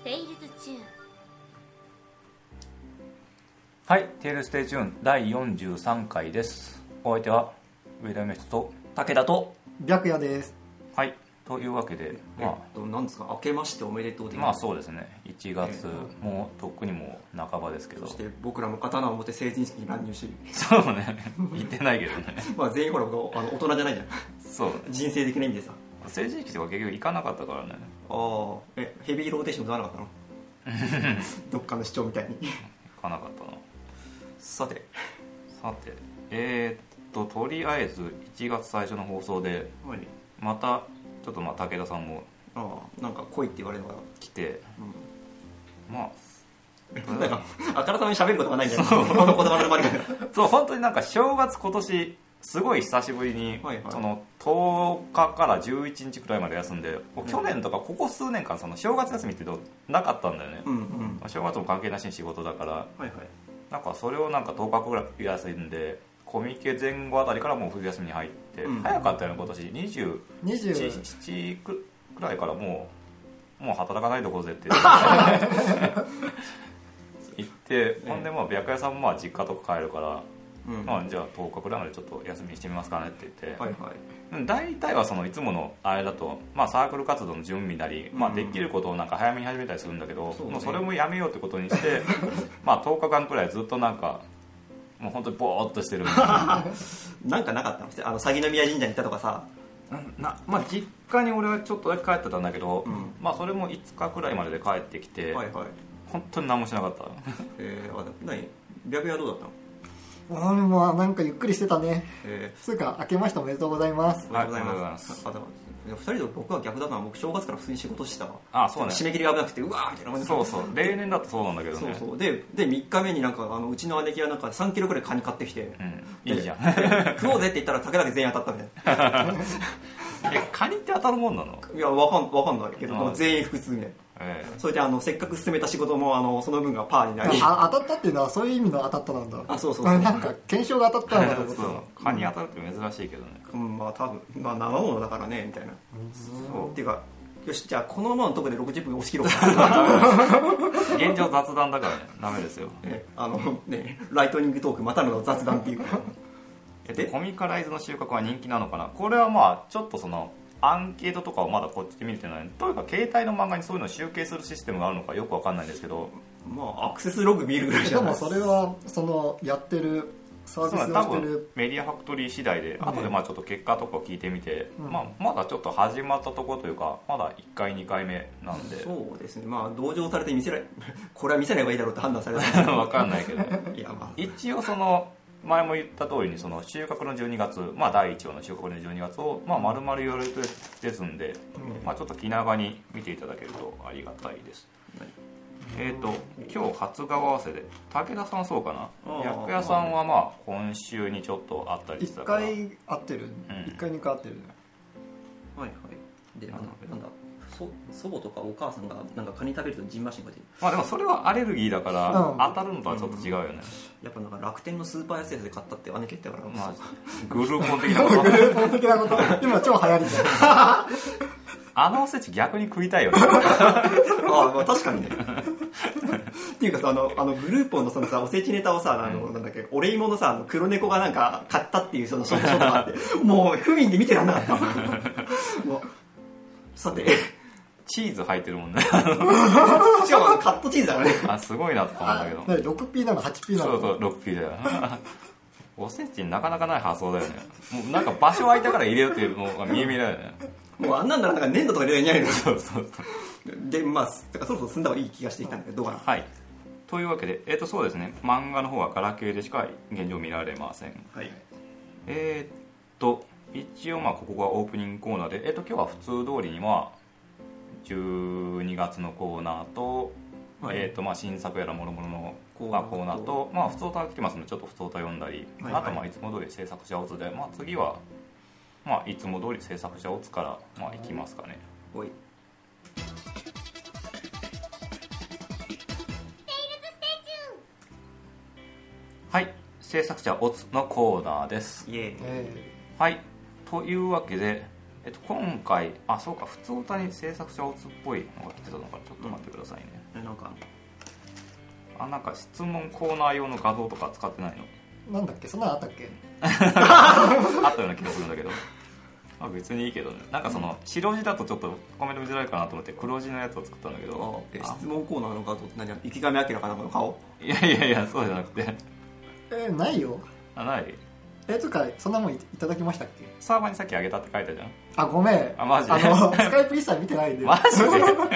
テイルズチューン。 はい、テールステイチューン第43回です。お相手は上田梅人と武田と白夜です。 はい、というわけで、 何ですか、明けましておめでとう的な。 まあそうですね、1月、もうとっくにもう半ばですけど、 そして僕らも刀を持って成人式に乱入しそうね、言ってないけどねまあ全員ほら大人じゃないじゃん。 そう、 人生的な意味でさ。 成人式とか結局行かなかったからね。 ああ、ヘビーローテーション取らなかったのどっかの市長みたいに行かなかったな。 さてとりあえず1月最初の放送でまたちょっと武田さんもなんか来いって言われるのが来て、まあなんかあからさまに喋ることがないんだよこの言葉の周りがそう、本当になんか正月今年すごい久しぶりに、その10日から11日くらいまで休んで、去年とかここ数年間その正月休みってなかったんだよね、正月も関係なしに仕事だから、なんかそれをなんか10日くらい休んでコミケ前後あたりからもう冬休みに入って、早かったよね今年27くらいからもう働かないとこぜって言って、ほんで白夜さんも実家とか帰るから、じゃあ10日くらいまでちょっと休みにしてみますかねって言って、大体はそのいつものあれだと、サークル活動の準備なり、できることをなんか早めに始めたりするんだけど、もうそれもやめようってことにして10日間くらいずっとなんかもう本当にボーっとしてるなんかなかったの？鷺宮神社に行ったとかさ。 実家に俺はちょっとだけ帰ってたんだけど、それも5日くらいまでで帰ってきて、本当に何もしなかった。 白夜はどうだったの？ 俺もなんかゆっくりしてたね。つうか明けましておめでとうございます。 おめでとうございます。2人と僕は逆だから、僕正月から普通に仕事してたわ。 そうね。 締め切りが危なくてうわーみたいな感じで。 そう例年だとそうなんだけどね。 そうで3日目になんかうちの姉貴がなんか3キロくらいカニ買ってきて、 いいじゃん。 食おうぜって言ったら武田家全員当たったみたいな。 カニって当たるもんなの？ いやわかんないけど全員腹痛みたいな。それでせっかく進めた仕事もその分がパーになり、 当たったっていうのはそういう意味の当たったなんだ。 そうなんか検証が当たったのかと思った。 カニ当たるって珍しいけどね。 多分生ものだからねみたいな。っていうか、よしじゃあこのままのとこで60分押し切ろうか。 現状雑談だからね、ダメですよ。 ライトニングトークまたの雑談っていうか。 コミカライズの収穫は人気なのかな。これはちょっとそのアンケートとかをまだこっちで見れてない。というか携帯の漫画にそういうのを集計するシステムがあるのかよくわかんないんですけど、 アクセスログ見るぐらいじゃない。 でもそれはそのやってるサービスをしてるメディアファクトリー次第で、後でちょっと結果とかを聞いてみて、まだちょっと始まったところというか、まだ1回2回目なんで、 そうですね。同情されてこれは見せない方がいいだろうって判断されたわかんないけどいや一応その前も言った通りにその収穫の12月、第1話の収穫の12月を丸々言われてですんで、ちょっと気長に見ていただけるとありがたいです。今日初顔合わせで武田さんそうかな。白夜さんは今週にちょっと会ったりしてたから 1回会ってる、1回2回会ってる。 でなんだ祖母とかお母さんがなんかカニ食べるとジンマシンが出る。 でもそれはアレルギーだから、当たるのとはちょっと違うよね。 やっぱなんか楽天のスーパー安いやつで買ったって姉貴言ったから、 グルーポン的なことグルーポン的なこと今超流行りだあのおせち逆に食いたいよね。 確かにね。っていうかさ、グルーポンのそのさおせちネタをさ、なんだっけ、お礼芋のさ黒猫がなんか買ったっていうそのショットがあってもう不憫で見てらんなかったさてチーズ入ってるもんね。しかもカットチーズだからね。 すごいなと思ったけど。 6P なの 8P なの。 そう 6P だよ。おせちになかなかない発想だよね。もうなんか場所空いたから入れようっていうのが見え見えだよね。 もうあんなんだらなんか粘土とか入れないの。 そうでだからそろそろ済んだ方がいい気がしてきたんだけど、どうかな。 はい。というわけでそうですね、漫画の方はガラケーでしか現状見られません。一応ここがオープニングコーナーで、今日は普通通りに12月のコーナーと、新作やらもろもろのコーナーと、普通歌が来てますのでちょっと普通歌読んだり、あといつも通り制作者オツで、次はいつも通り制作者オツからいきますかね。はい、制作者オツのコーナーです。 イエーイ。 はい、というわけで、 今回そうか、普通歌に制作者オツっぽいのが来てたのか、ちょっと待ってくださいね。なんか質問コーナー用の画像とか使ってないの？ なんだっけ、そんなのあったっけ？ あったような気がするんだけど、別にいいけどね。なんかその白字だとちょっとコメント見づらいかなと思って黒字のやつを作ったんだけど。 質問コーナーの画像って何？池上彰かなんかの顔？ いやそうじゃなくて。 ないよ。 ない。 とかそんなもんいただきましたっけ？ サーバーにさっきあげたって書いたじゃん。 ごめん。 マジで？ スカイプ一切見てないんで。 マジで？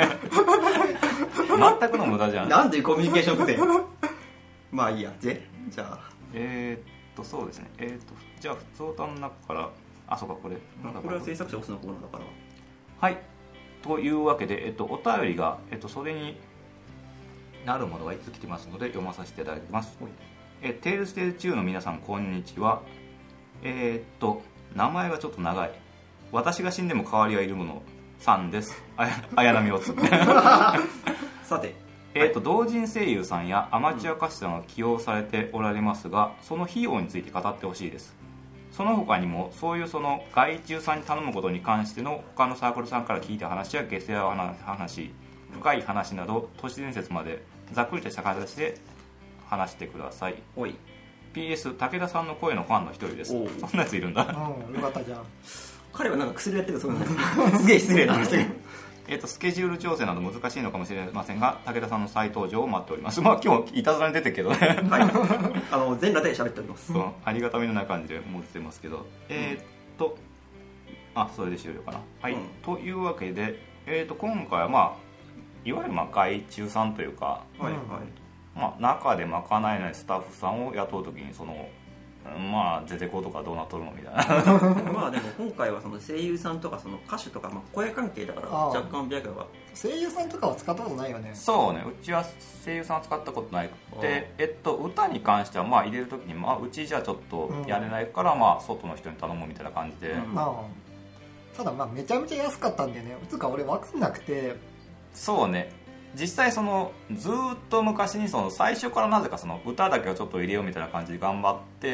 全くの無駄じゃん。 なんでコミュニケーション不全。まあいいや。じゃあそうですね。じゃあ普通歌の中からそうか、これは制作者オスのコーナーだから。 はい、というわけで、お便りが、それになるものがいつ来てますので読まさせていただきます。テールステージ中の皆さん、こんにちは。名前がちょっと長い。私が死んでも代わりはいるものさんです。綾波をつさて、 同人声優さんやアマチュア歌手さんが起用されておられますが、その費用について語ってほしいです。その他にもそういうその外注さんに頼むことに関しての他のサークルさんから聞いた話や下世話な話、深い話など都市伝説までざっくりとした形で話してください。PS 武田さんの声のファンの一人です。そんなやついるんだ。 よかったじゃん。 彼はなんか薬やってるそうなんですすげえ失礼なんですけどスケジュール調整など難しいのかもしれませんが、武田さんの再登場を待っております。今日いたずらに出てるけどね。 全裸で喋っております。 ありがたみのない感じで持ってますけど、それで終了かな。というわけで、今回はいわゆる外注さんというか、中で賄えないスタッフさんを雇うときにゼゼコとかどうなっとるのみたいな。 でも今回はその声優さんとかその歌手とか、声関係だから若干白が。 声優さんとかは使ったことないよね。 そうね、うちは声優さんは使ったことないくて、歌に関しては入れるときにうちじゃちょっとやれないから外の人に頼むみたいな感じで。 ただめちゃめちゃ安かったんでね。つうか俺分かんなくて。 そうね、実際ずーっと昔に最初からなぜか歌だけをちょっと入れようみたいな感じで頑張って、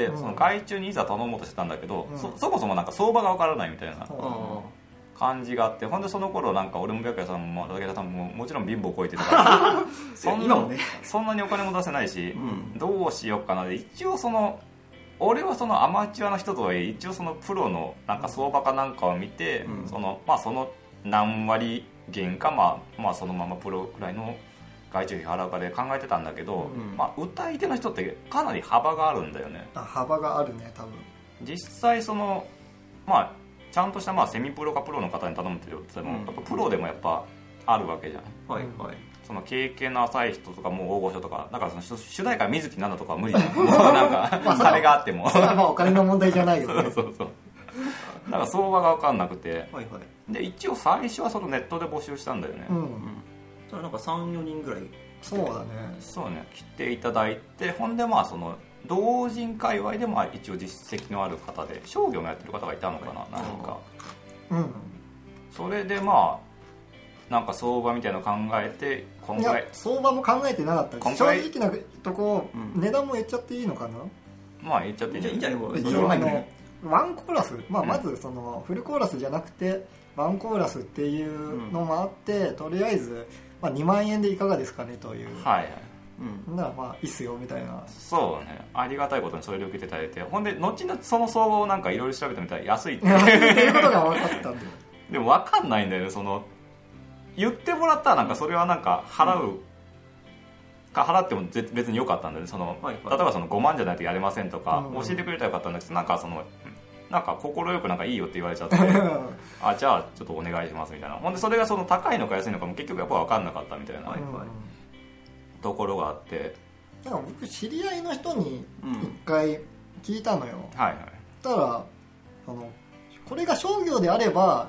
その外注にいざ頼もうとしてたんだけど、そもそも相場が分からないみたいな感じがあって、ほんでその頃俺も白夜さんも武田さんももちろん貧乏こいてたからそんなにお金も出せないし、どうしようかなで、一応俺はアマチュアの人とはいえ一応プロの相場かなんかを見て、その何割減かそのままプロくらいの外注費払うかで考えてたんだけど、歌い手の人ってかなり幅があるんだよね。 幅があるね、多分。 実際ちゃんとしたセミプロかプロの方に頼むって言っても、やっぱプロでもやっぱあるわけじゃん。その経験の浅い人とかもう大御所とか、だから主題歌水木奈々とかは無理じゃん。もう金があってもそれはお金の問題じゃないよね。 そうだから相場が分かんなくて、で一応最初はネットで募集したんだよね。 それなんか 3,4 人ぐらい。 そうだね。 そうね、来ていただいて、ほんで同人界隈でも一応実績のある方で商業もやってる方がいたのかな、何か。それでなんか相場みたいなの考えて、 いや相場も考えてなかった。正直なとこ、値段も言っちゃっていいのかな。 言っちゃっていいんじゃない。 ワンコーラス、まずフルコーラスじゃなくてワンコーラスっていうのもあって、とりあえず2万円でいかがですかねという。ならいいっすよみたいな。 そうね、ありがたいことにそれで受けていただいて、ほんで後々その相場をなんかいろいろ調べてみたら安いっていうことが分かったんで。 でも分かんないんだよね。言ってもらったらそれは払うか払っても別に良かったんだよね。例えば5万じゃないとやれませんとか教えてくれたらよかったんだけど、なんか快くいいよって言われちゃってじゃあちょっとお願いしますみたいな。ほんでそれが高いのか安いのかも結局やっぱ分かんなかったみたいなところがあって、 僕知り合いの人に一回聞いたのよ。たらこれが商業であれば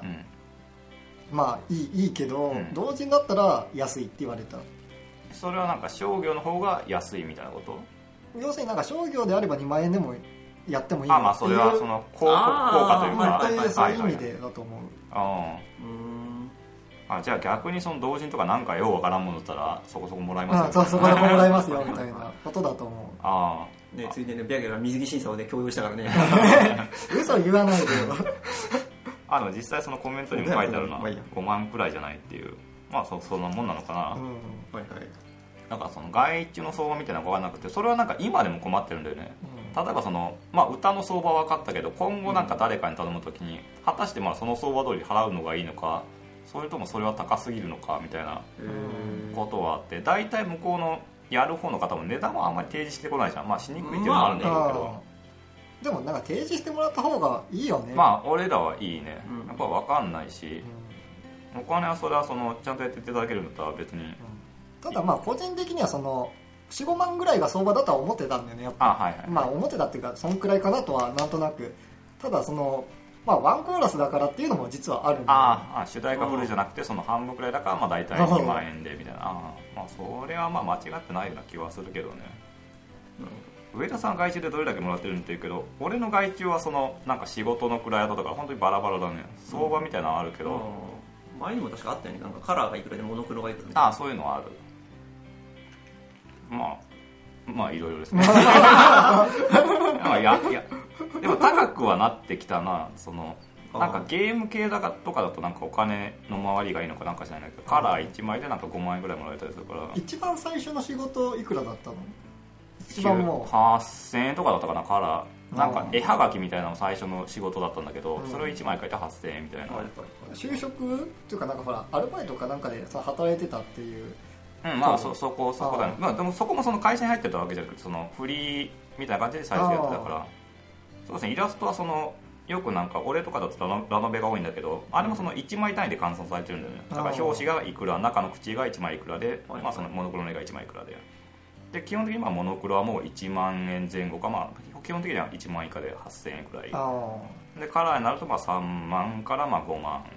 いいけど、同人だったら安いって言われた。 それは商業の方が安いみたいなこと。 要するに商業であれば2万円でもやってもいいそれは効果というか、 そういう意味でだと思う。 じゃあ逆に同人とかなんかようわからんものだったらそこそこもらえますよ、 そこそこもらえますよみたいなことだと思う。ついでね、白夜が水着審査を共有したからね。 嘘言わないでよ。 でも実際そのコメントにも書いてあるのは5万くらいじゃないっていう、まあそんなもんなのかな、はいはい、なんかその外注の相場みたいなのが分からなくて、それはなんか今でも困ってるんだよね、例えばその、まあ、歌の相場は分かったけど今後なんか誰かに頼むときに果たしてまあその相場通り払うのがいいのか、それともそれは高すぎるのかみたいなことはあって、大体向こうのやる方の方も値段はあんまり提示してこないじゃん。まあしにくいっていうのもあるんだろうけど、 でもなんか提示してもらった方がいいよね。 まあ俺らはいいね、やっぱ分かんないし、お金はそれはそのちゃんとやっていただけるんだったら別に、 ただまあ個人的にはその 4,5 万ぐらいが相場だとは思ってたんだよねやっぱ。はいはい、まあ思ってたっていうかそんくらいかなとはなんとなく。ただそのまあワンコーラスだからっていうのも実はあるんで、 主題歌フルじゃなくてその半分くらいだからまあ大体2万円でみたいな、まあそれはまあ間違ってないような気はするけどね。上田さん外注でどれだけもらってるんって言うけど、俺の外注はそのなんか仕事のクライアントとか本当にバラバラだね。相場みたいなのあるけど、 前にも確かあったよね、なんかカラーがいくらでモノクロがいくらみたいな。 そういうのはある。まあいろいろですね。でも高くはなってきたな。そのなんかゲーム系とかだとなんかお金の回りがいいのかなんかじゃないけど、カラー1枚でなんか5万円ぐらいもらえたりするから。 一番最初の仕事いくらだったの？一番もう 8000円とかだったかな、カラー。なんか絵はがきみたいなの最初の仕事だったんだけど、それを1枚書いて8000円みたいな。 就職っていうかなんかほらアルバイトかなんかでさ働いてたっていう。 まあそこだね。まあでもそこもその会社に入ってたわけじゃなくて、そのフリーみたいな感じで最初やってたから。そうですね、イラストはそのよくなんか俺とかだとラノベが多いんだけど、あれもその1枚単位で換算されてるんだよね。だから表紙がいくら、中の口が1枚いくらで、まあそのモノクロの絵が1枚いくらで。で基本的にモノクロはもう1万円前後か、まあ基本的には1万以下で8000円くらいで、カラーになるとまあ3万からまあ5万。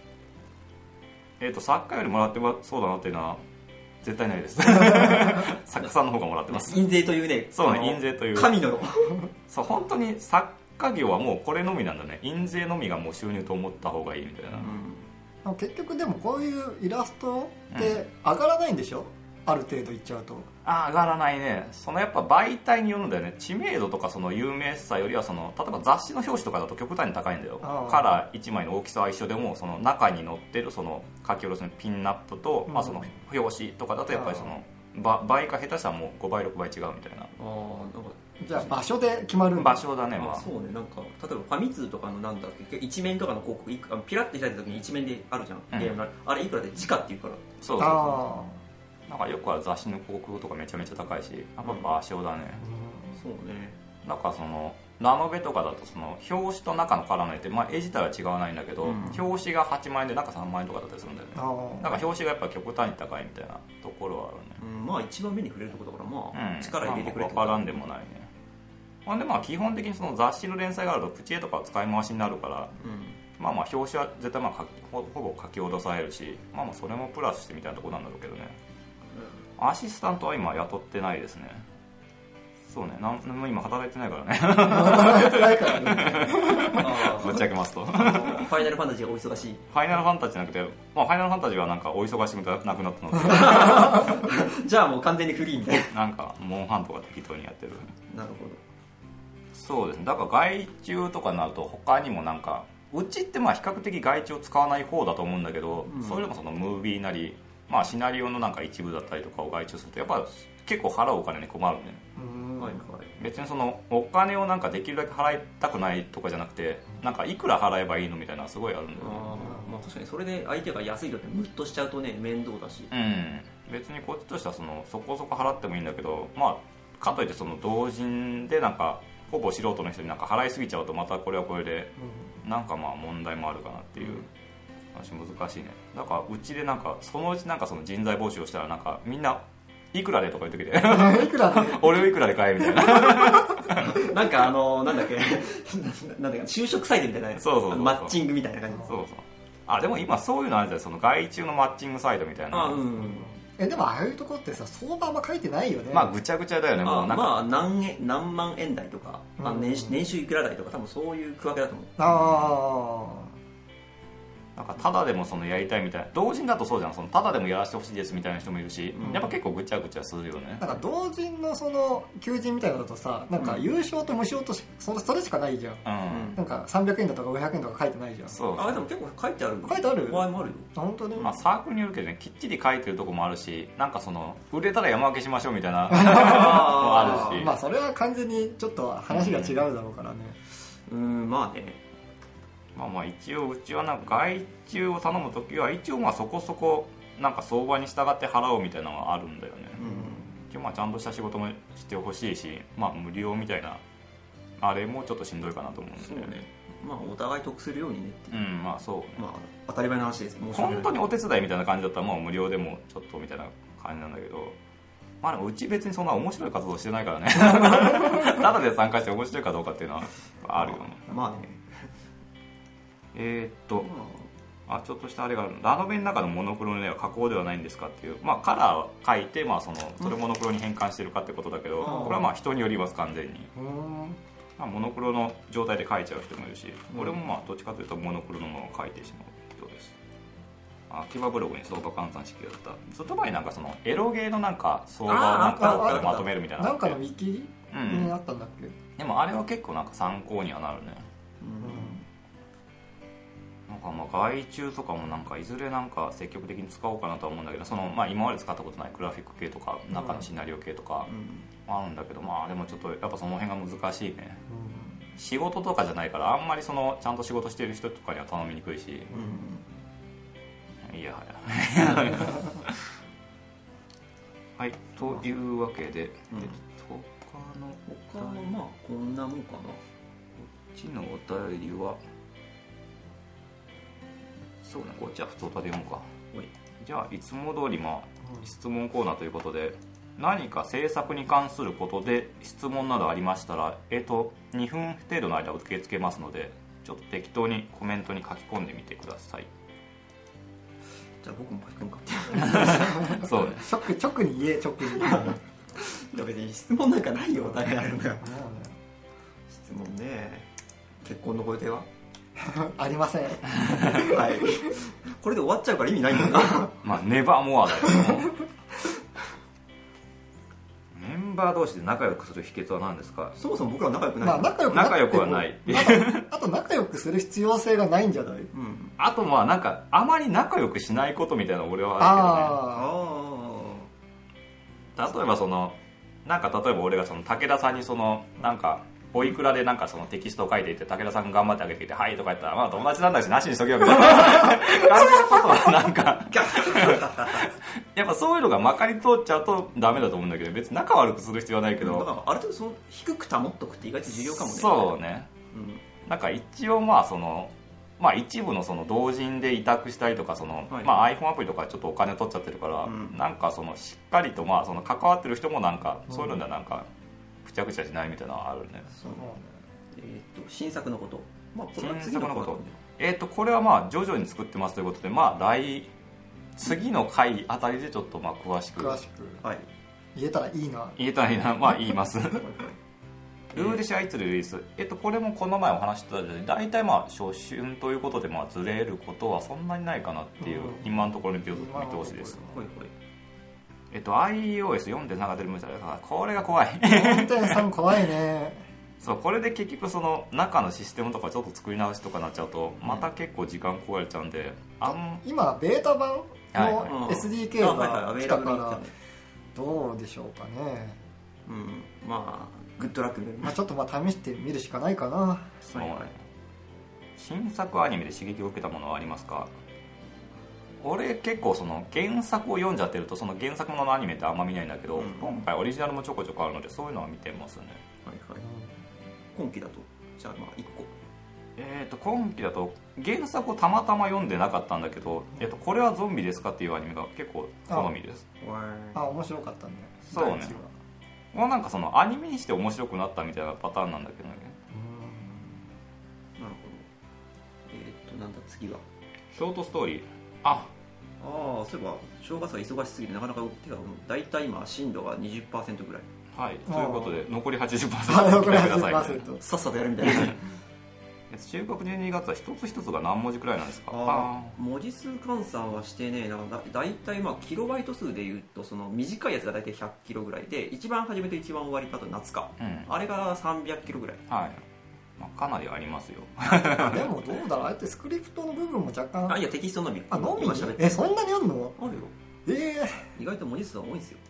作家よりもらってそうだなっていうのは絶対ないです。作家さんの方がもらってます。 印税というね、 そうね、印税という神のそう、本当に作家業はもうこれのみなんだね。印税のみがもう収入と思った方がいいみたいな、 結局でもこういうイラストって上がらないんでしょ、ある程度いっちゃうと。 上がらないね。そのやっぱ媒体によるんだよね。知名度とかその有名さよりはその例えば雑誌の表紙とかだと極端に高いんだよ。カラー1枚の大きさは一緒でもその中に載ってるその書き下ろしのピンナップと、まあ、その表紙とかだとやっぱりその倍か下手したらもう5倍6倍違うみたいな。 じゃあ場所で決まるんだ。場所だね。まあそうね、なんか例えばファミ通とかのなんだっけ、一面とかの広告ピラッと開いた時に一面であるじゃん、あれいくらで時価っていうから。 そうなんかよくは雑誌の広告とかめちゃめちゃ高いし、やっぱ場所だね。 そうね。 なんかそのラノベとかだとその表紙と中のカラーの絵って、まあ、絵自体は違わないんだけど、表紙が8万円で中3万円とかだったりするんだよね。なんか表紙がやっぱ極端に高いみたいなところはあるね。 まあ一番目に触れるところだから、まあ力入れてくれて分からんでもないね。ほんでまあ基本的にその雑誌の連載があるとプチ絵とかは使い回しになるから、まあ表紙は絶対まあほぼ書き下ろされるし、まあそれもプラスしてみたいなところなんだろうけどね。アシスタントは今雇ってないですね。そうね、何も今働いてないからね。 働いてないからね。 ぶっちゃけますと。 ファイナルファンタジーがお忙しい。 ファイナルファンタジーじゃなくて、まあファイナルファンタジーはなんかお忙しくなくなったので。じゃあもう完全にフリーみたいな。なんかモンハンとか適当にやってる。 なるほど。 そうですね。だから外注とかになると他にもなんか、うちってまあ比較的外注を使わない方だと思うんだけど、それでもそのムービーなり、まあシナリオのなんか一部だったりとかを外注するとやっぱ結構払うお金に困るね。別にそのお金をなんかできるだけ払いたくないとかじゃなくて、なんかいくら払えばいいのみたいなのはすごいあるんだよね。 まあ確かにそれで相手が安いとってムッとしちゃうとね面倒だし、 別にこっちとしてはそこそこ払ってもいいんだけど、まあかといってその同人でなんかほぼ素人の人になんか払いすぎちゃうとまたこれはこれでなんかまあ問題もあるかなっていう話。難しいね。だからうちでなんかそのうちなんかその人材募集をしたらなんかみんないくらでとか言ってきていくらで俺をいくらで買えみたいな。 なんかなんだっけなんだっけ就職サイトみたいな。そうマッチングみたいな感じ。 でも今そういうのあるじゃん、その外注のマッチングサイトみたいな。 でもああいうとこってさ相場あんま書いてないよね。 まあぐちゃぐちゃだよね。もうなんかまあ何万円台とか、年収いくら台とか多分そういう区分けだと思う。 なんかただでもそのやりたいみたいな、同人だとそうじゃん、そのただでもやらせてほしいですみたいな人もいるし、やっぱ結構ぐちゃぐちゃするよね。 なんか同人のその求人みたいなのだとさ、なんか優勝と無償とそれしかないじゃん、なんか300円だとか500円とか書いてないじゃん。 そうでも結構書いてある、 書いてある場合もあるよ。 本当に、 まあ、サークルによるけどね、きっちり書いてるとこもあるし、なんかその売れたら山分けしましょうみたいなもあるしまあそれは完全にちょっと話が違うだろうからね。 まあね、 まあ一応うちはなんか外注を頼むときは一応まあそこそこなんか相場に従って払うみたいなのがあるんだよね、一応まあちゃんとした仕事もしてほしいし、まあ無料みたいなあれもちょっとしんどいかなと思うんで。 そうね、まあお互い得するようにねっていう、 まあそうね、 まあ当たり前の話です。 本当にお手伝いみたいな感じだったらもう無料でもちょっとみたいな感じなんだけど、まあでもうち別にそんな面白い活動してないからねただで参加して面白いかどうかっていうのはあるよね。 まあね、 ちょっとしたあれがある、ラノベの中のモノクロの絵は加工ではないんですかっていう、まあカラーを描いて、まあそれをモノクロに変換してるかってことだけど、これはまあ人によります完全に。まあ、モノクロの状態で描いちゃう人もいるし、俺もまあどっちかというとモノクロのものを描いてしまう人です。秋葉ブログに相場換算式だった。ずっと前になんかそのエロゲーのなんか相場をなんかどっかでまとめるみたいな。 なんかのウィキにあったんだっけ？ でもあれは結構なんか参考にはなるね。なんかまあ外注とかもなんかいずれなんか積極的に使おうかなとは思うんだけど、そのまあ今まで使ったことないグラフィック系とか中のシナリオ系とかあるんだけど、まあでもちょっとやっぱその辺が難しいね。仕事とかじゃないからあんまりそのちゃんと仕事してる人とかには頼みにくいし、いやはいというわけで、 他のまあこんなもんかな。こっちのお便りはそうね、こっちは普通歌で読むか。じゃあいつも通りまあ質問コーナーということで、何か制作に関することで質問などありましたら2分程度の間受け付けますので、ちょっと適当にコメントに書き込んでみてください。 じゃあ僕も書き込むかってそうね、 直に言え、直に別に質問なんかないよ、誰があるんだよ質問ね。結婚のご予定はありませんはい、これで終わっちゃうから意味ないんだよなまあネバーモアだよメンバー同士で仲良くする秘訣は何ですか？ そもそも僕ら仲良くない、 まあ、 仲良くはないあと仲良くする必要性がないんじゃない？ あとまあなんかあまり仲良くしないことみたいなの俺はあるけどね。例えばそのなんか例えば俺がその武田さんにそのなんかおいくらでなんかそのテキストを書いていて武田さんが頑張ってあげていてはいとか言ったらまあ友達なんだしなしにしとけよみたいな感じのことはなんかやっぱそういうのがまかり通っちゃうとダメだと思うんだけど、別に仲悪くする必要はないけど、 だからある程度その低く保っとくって意外と重要かもね。 そうね、なんか一応まあそのまあ一部のその同人で委託したりとかその、まあ iPhone アプリとかちょっとお金取っちゃってるから、なんかそのしっかりとまあその関わってる人もなんかそういうのではなんかくちゃくちゃしないみたいなのはあるね。 新作のこと、まあ、これは新作のこと、これはまあ徐々に作ってますということで、まあ次の回あたりでちょっとまあ詳しく、 はい、言えたらいいなまあ言いますルーデシャいつリリース、これもこの前お話してたように大体まあ初春ということでまあずれることはそんなにないかなっていう、今のところの見通しです。iOS4.3 が出るみたいだからこれが怖い 4.3 怖いねそう、これで結局その中のシステムとかちょっと作り直しとかなっちゃうとまた結構時間食われちゃうんで、 今ベータ版の SDK が来たからどうでしょうかね。 まあグッドラックで、 ちょっとまあ試してみるしかないかな。 そうね。新作アニメで刺激を受けたものはありますか？俺結構その原作を読んじゃってるとその原作もののアニメってあんま見ないんだけど、今回オリジナルもちょこちょこあるのでそういうのは見てますね。 今期だとじゃあまあ1 個今期だと原作をたまたま読んでなかったんだけど、これはゾンビですかっていうアニメが結構好みです。 面白かったね。 そうね、もうなんかそのアニメにして面白くなったみたいなパターンなんだけどね。 なるほど。なんだ次はショートストーリー。 そういえば正月が忙しすぎてなかなか手が大体今進度が 20% ぐらい。 はい、ということで残り 80% やってください、 さっさとやるみたいな中国12月は一つ一つが何文字くらいなんですか？ 文字数換算はしてねえな。だいたいキロバイト数でいうとその短いやつがだいたい100キロぐらいで、一番初めと一番終わりかと夏か、あれが300キロぐらい。 はい、かなりありますよ。 でもどうだろう、あえてスクリプトの部分も若干。 いやテキストのみ。 のみ。そんなにあるの？ あるよ。意外と文字数は多いんですよ。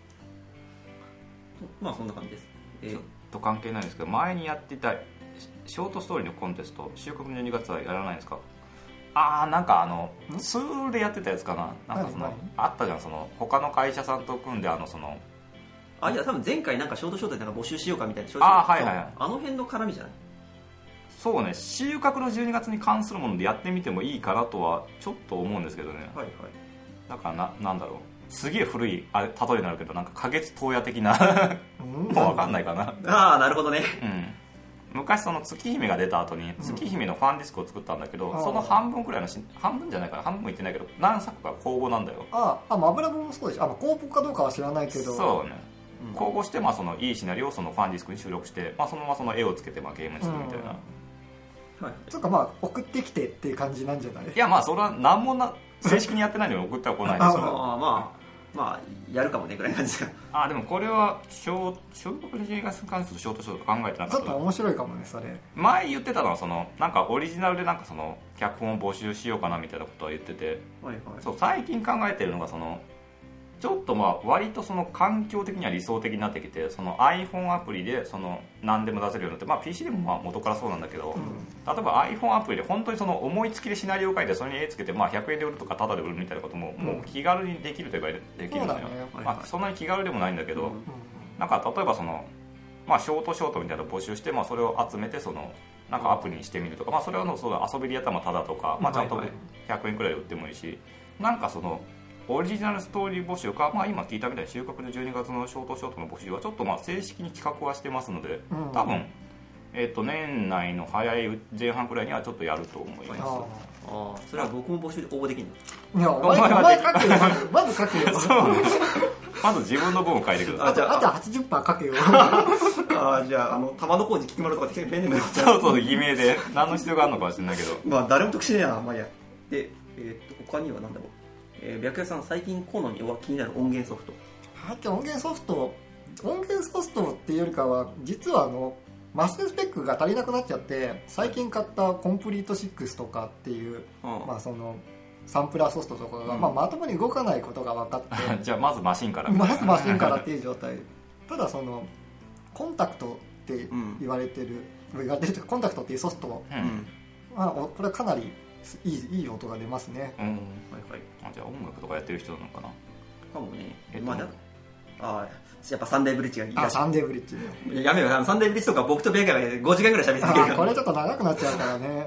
そんな感じです。 ちょっと関係ないんですけど、前にやっていたショートストーリーのコンテスト、収穫の12月はやらないんですか？なんかツールでやってたやつかな。なんかあったじゃん、その他の会社さんと組んでいや多分前回なんかショートでなんか募集しようかみたいな。 はいはいはい。 あの辺の絡みじゃない？ そうね、収穫の12月に関するものでやってみてもいいかなとはちょっと思うんですけどね。 はいはい。 だからなんだろう、すげえ古い例えになるけど、なんか花月東野的なもう分かんないかな。 なるほどね。 昔その月姫が出た後に月姫のファンディスクを作ったんだけど、その半分くらいの半分じゃないかな、半分も言ってないけど何作か公募なんだよ。 マブラブもそうでしょ。公募かどうかは知らないけど。 そうね、公募してそのいいシナリオをそのファンディスクに収録して、そのままその絵をつけてゲームにするみたいな。 つうか送ってきてっていう感じなんじゃない？いやそれは何も正式にやってないのに送っては来ないですよ。やるかもねぐらいの感じですか。 でもこれは小学の12月に関するショート考えてなかった。 ちょっと面白いかもねそれ。 前言ってたのはなんかオリジナルでなんか脚本を募集しようかなみたいなことは言ってて、そう最近考えてるのがちょっと割と環境的には理想的になってきて、iPhone アプリで何でも出せるようになって、PC でも元からそうなんだけど、例えば iPhone アプリで本当に思いつきでシナリオを書いてそれに絵つけて100円で売るとかタダで売るみたいなことももう気軽にできるといえばできるのよ。そんなに気軽でもないんだけど、なんか例えばショートみたいなのを募集して、それを集めてなんかアプリにしてみるとか、それを遊びでやったらタダとか、ちゃんと100円くらいで売ってもいいし、なんかオリジナルストーリー募集か、今聞いたみたいに収穫の12月のショートの募集はちょっと正式に企画はしてますので、多分、年内の早い前半くらいにはちょっとやると思います。 それは僕も応募できるの？いや、お前書けよ。まず書けよ。 まず自分の分を書いてください。 あと 80% 書けよ。 じゃあ玉の工事聞きまるとかって便利なの？ そう偽名で何の必要があるのかは知らないけど、 誰も得しねえな。いやで、他には何だろう。白夜さん、最近好みは気になる音源ソフト。 音源ソフトっていうよりかは、実はマススペックが足りなくなっちゃって、最近買ったコンプリート6とかっていう、サンプラーソフトとかが、まともに動かないことが分かってじゃあまずマシンからっていう状態。ただコンタクトって言われてるコンタクトっていうソフト、これはかなりいい音が出ますね。 じゃあ音楽とかやってる人なのかな。 かもね。やっぱサンデーブリッジがいいらしい。 サンデーブリッジやめよ、サンデーブリッジとか僕とベガが5時間ぐらい喋ってるけど。 これちょっと長くなっちゃうからね。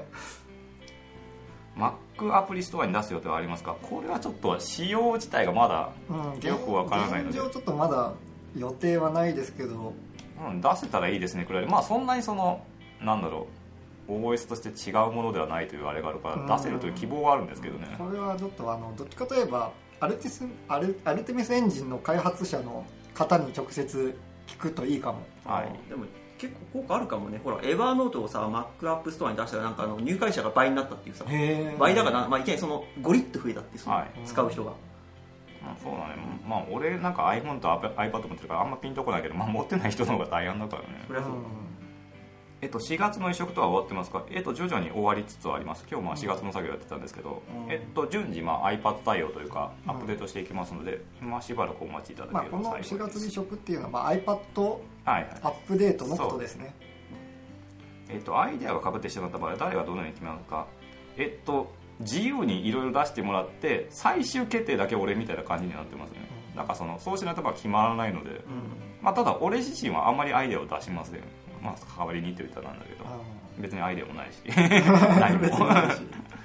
Mac アプリストアに出す予定はありますか？これはちょっと仕様自体がまだよくわからないので、 現状ちょっとまだ予定はないですけど、 出せたらいいですねくらいで、そんなになんだろう、OS として違うものではないというあれがあるから出せるという希望はあるんですけどね。 これはちょっとどっちかといえばアルテミスエンジンの開発者の方に直接聞くといいかも。 でも結構効果あるかもね。ほらエヴァーノートをMac アップストアに出したらなんか入会者が倍になったっていうさ、倍だからいきなりゴリッと増えたっていう、使う人が。 そうだね。俺なんか iPhone と iPad 持ってるからあんまピンとこないけど、持ってない人の方が大変だからね。 そりゃそう。 4月の移植とは終わってますか？徐々に終わりつつあります。今日4月の作業やってたんですけど、順次iPad 対応というかアップデートしていきますので、今しばらくお待ちいただければ幸いです。 この4月移植っていうのはiPad アップデートのことですね。 アイデアが被ってしまった場合誰がどのように決めるのか、自由にいろいろ出してもらって最終決定だけ俺みたいな感じになってますね。なんかそうしないと決まらないので、ただ俺自身はあんまりアイデアを出しません。代わりにって言ったらなんだけど、別にアイデアもないし何もとか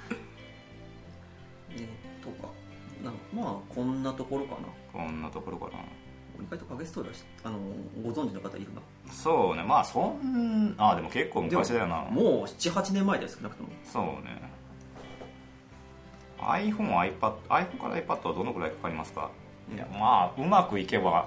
こんなところかな。意外と影ストーリーはご存知の方いるな。 そうね。でも結構昔だよな。 もう 7,8 年前です。少なくとも。 そうね。iPhone から iPad はどのくらいかかりますか？いやうまくいけば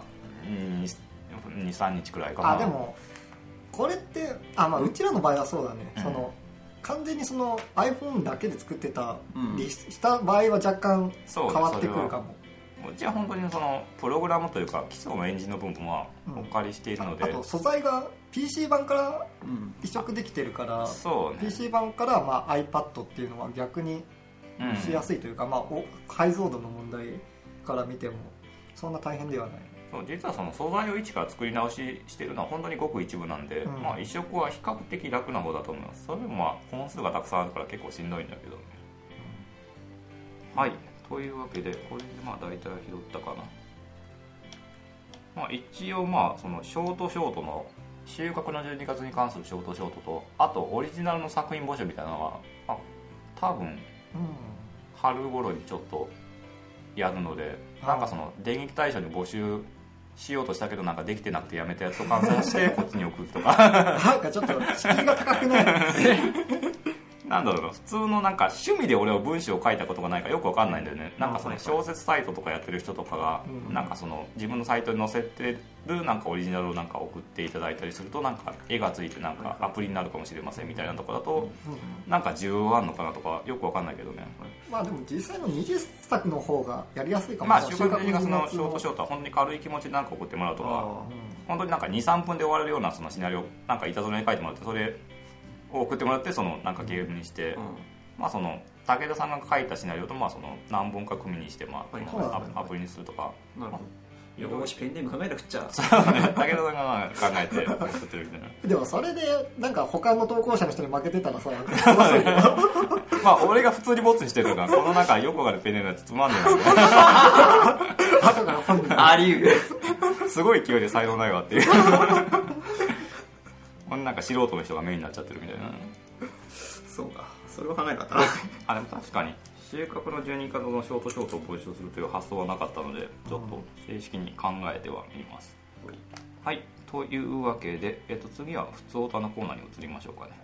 2,3 日くらいかな。 でもこれってうちらの場合はそうだね、 完全にその iPhone だけで作ってたりした場合は若干変わってくるかも。 うちは本当にそのプログラムというか基礎のエンジンの部分はお借りしているので、 あと素材が PC 版から移植できてるから、 そうね、 PC 版からまあ iPad っていうのは逆にしやすいというか、まあ、解像度の問題から見てもそんな大変ではない。 そう実はその素材を一から作り直ししているのは本当にごく一部なんで、まあ、移植は比較的楽な方だと思います。それでもまあ本数がたくさんあるから結構しんどいんだけどね、はい、というわけでこれでまあ大体拾ったかな。まあ、一応まあそのショートの収穫の12月に関するショートと、あとオリジナルの作品募集みたいなのは、まあ、多分春頃にちょっとやるので、なんかその電撃大賞に募集しようとしたけどなんかできてなくてやめたやつを完成してこっちに送るとかなんかちょっと敷居が高くないなんだろうな、普通のなんか趣味で俺は文章を書いたことがないからよくわかんないんだよね。なんかその小説サイトとかやってる人とかがなんかその自分のサイトに載せてるなんかオリジナルをなんか送っていただいたりするとなんか絵がついてなんかアプリになるかもしれませんみたいなところだとなんか需要あるのかなとかよくわかんないけどね。 まあでも実際の20作の方がやりやすいかもしれない。まあ収穫12月のショートは本当に軽い気持ちでなんか送ってもらうとか、本当になんか 2,3 分で終われるようなそのシナリオなんかいたずらに書いてもらってそれを送ってもらってそのなんかゲームにして、まあその武田さんが書いたシナリオとまあその何本か組にしてまあアプリにするとか。 なるほど。よしペンネーム考えなくちゃ。 そうね、武田さんが考えて作ってるみたいな。 でもそれでなんか他の投稿者の人に負けてたらさまあ俺が普通にボツにしてるからこのなんか横があるペンネームのやつつまんねえなみたいな。あり得る。すごい勢いで才能ないわっていう。こんなんか素人の人がメインになっちゃってるみたいな。 そうか、それは考えなかったな。 あ、でも確かに収穫の12月のショートを募集するという発想はなかったのでちょっと正式に考えてはいます、はい、というわけで、次は普通オタのコーナーに移りましょうかね。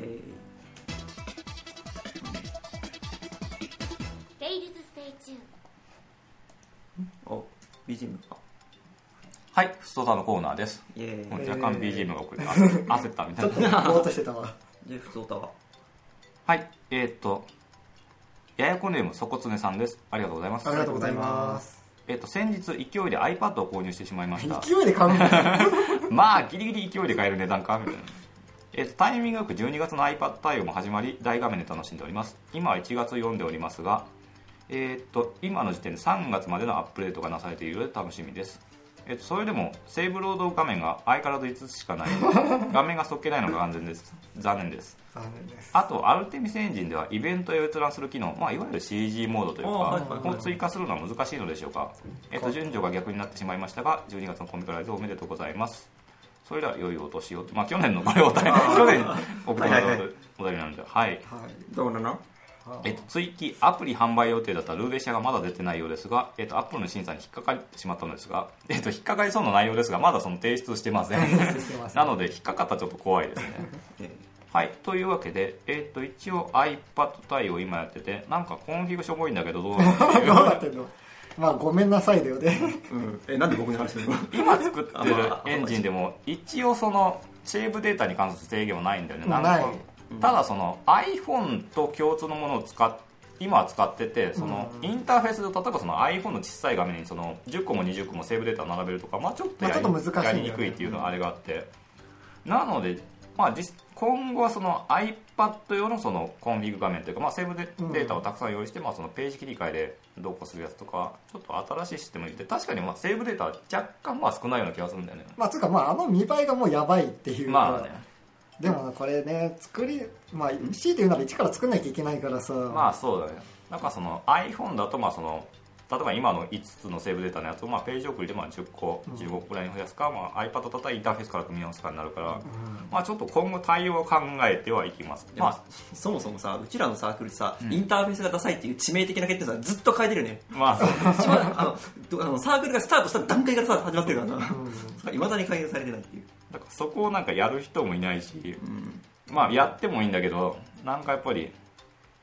テイルズステイチューン。 お、BGM か。 はい、普通オタのコーナーです。若干 BGM が遅れて焦ったみたいな。 ちょっとぼーっとしてたわ。 で、普通オタははい、ややこネームそこつねさんです。ありがとうございます。 ありがとうございます。 先日勢いで iPad を購入してしまいました。 勢いで買うのまあギリギリ勢いで買える値段かみたいな。タイミングよく12月の iPad 対応も始まり大画面で楽しんでおります。今は1月読んでおりますが、今の時点で3月までのアップデートがなされているので楽しみです。それでもセーブロード画面が相変わらず5つしかない画面がそっけないのが残念です。あとアルテミスエンジンではイベントへ閲覧する機能、まあ、いわゆる CG モードというかを追加するのは難しいのでしょうか。順序が逆になってしまいましたが12月のコミカライズおめでとうございます。それでは良いお年を。まあ去年のこれを去年送ってもらったお題なので、はい、 どうなの。 追記アプリ販売予定だったルーレシアがまだ出てないようですが、アップルの審査に引っかかってしまったのですが、引っかかりそうな内容ですがまだその提出してませんなので引っかかったらちょっと怖いですねはい、というわけで、一応 iPad 対応今やっててなんかコンフィグしょぼいんだけどどうなってんのまあごめんなさいだよね、 なんで僕に話してるの。 今作ってるエンジンでも一応そのセーブデータに関する制限はないんだよね。ただその iPhone と共通のものを今は使ってて、そのインターフェースで例えばその iPhone の小さい画面にその10個も20個もセーブデータを並べるとか、まあ、ちょっとやりにくいっていうのがあれがあって、なので、まあ、今後はその iPad 用のそのコンフィグ画面というか、まあ、セーブデータをたくさん用意して、まあ、そのページ切り替えでどうこうするやつとかちょっと新しいシステムにして、確かにまあセーブデータは若干まあ少ないような気がするんだよね。 まあつうか、まあ見栄えがもうやばいっていう。 まあね、 でもこれねまあ C っていうなら一から作んなきゃいけないからさ。 まあそうだね。なんかその iPhone だとまあその例えば今の5つのセーブデータのやつをまあページ送りでまあ10個15個くらいに増やすか、まあ iPad だったらインターフェースから組み合わせかになるから、まあちょっと今後対応を考えてはいきます。まあそもそもさ、うちらのサークルさ、インターフェースがダサいっていう致命的な欠点さずっと変えてるよね。 まあそう一番サークルがスタートした段階からさ始まってるからな。未だに改善されてないっていう。 だからそこをなんかやる人もいないし、まあやってもいいんだけど、なんかやっぱり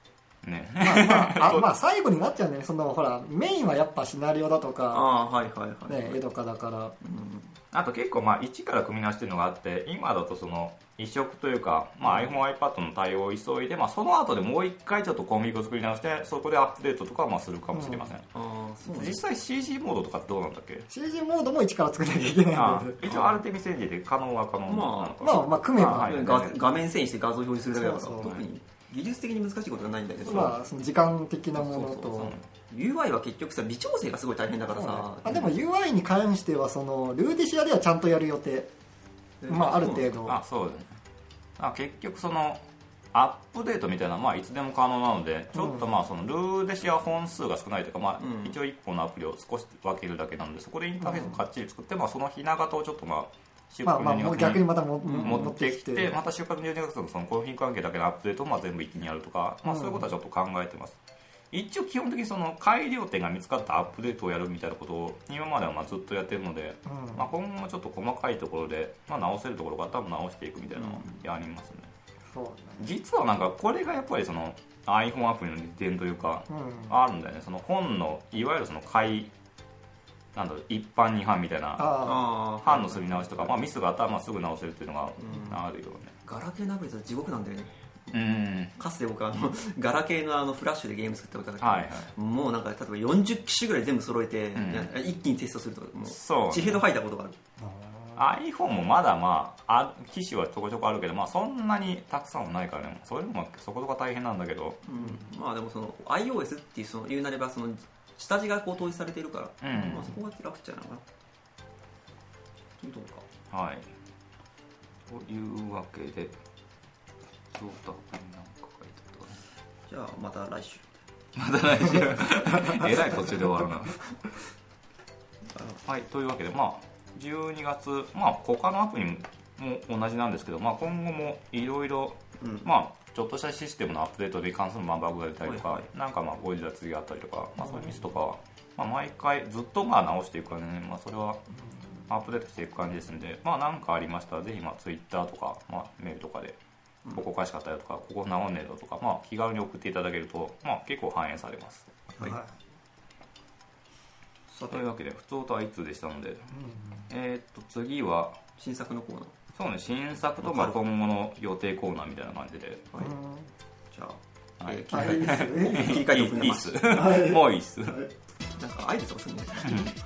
ね、 まあ最後になっちゃうんだよね。そのほらメインはやっぱシナリオだとか、ね、絵とかだから、 あと結構一から組み直してるのがあって、今だとその移植というか、iPhone、iPad の対応を急いで、その後でもう一回ちょっとコンフィグを作り直して、そこでアップデートとかはするかもしれません。実際 CG モードとかどうなんだっけ？ CG モードも一から作らなきゃいけないので、 一応アルテミスエンジンで可能は可能なのか。 まあ組めば、 画面遷移して画像表示するだけだから、特に技術的に難しいことはないんだけど、 その時間的なものと、 UI は結局さ、微調整がすごい大変だからさ、 でも UI に関してはそのルーディシアではちゃんとやる予定、ある程度。 そうだね。結局そのアップデートみたいなのはいつでも可能なので、ちょっとそのルーデシア本数が少ないというか、一応1本のアプリを少し分けるだけなので、そこでインターフェースをかっちり作って、そのひな形をちょっと収穫12月逆にまた持ってきて、また収穫12月のそのコンフィグ関係だけのアップデートを全部一気にやるとか、そういうことはちょっと考えてます。一応基本的にその改良点が見つかったアップデートをやるみたいなことを今まではずっとやってるので、今後もちょっと細かいところで、直せるところが多分直していくみたいなのをやりますね。 そうね、 実はこれがやっぱりその iPhone アプリの利点というか、あるんだよね。その本のいわゆるその一般二版みたいな版のすり直しとか、ミスがあったらすぐ直せるっていうのがあるよね。 ガラケーのアプリだと地獄なんだよね。かつて僕ガラケーのフラッシュでゲーム作ったことだけど、もう例えば40機種ぐらい全部揃えて、一気にテストするとか、もう地平道吐いたことがある。 iPhone もまだ機種はちょこちょこあるけど、そんなにたくさんはないからね。それもそこそこ大変なんだけど、 でもその iOS っていう言うなればその下地が統一されているから、そこが楽っちゃうのかな。どうか。 はい。というわけで、そうだ、 じゃあまた来週。 また来週。えらい途中で終わるな。はい、というわけで12月、他のアプリも同じなんですけど、今後もいろいろちょっとしたシステムのアップデートで関するバグが出たりとか、誤字脱字があったりとか、そういうミスとかは、毎回ずっと直していく感じで、それはアップデートしていく感じですので、何かありましたらぜひTwitter とか、メールとかでここおかしかったよとか、ここ直んねえぞとか、気軽に送っていただけると、結構反映されます。はい。というわけで普通とは1通でしたので、次は新作のコーナー。 そうね、新作と今後の予定コーナーみたいな感じで、 じゃあ切り替えておくね。 いいっす。もういいっす。 なんかアイデアとかするね。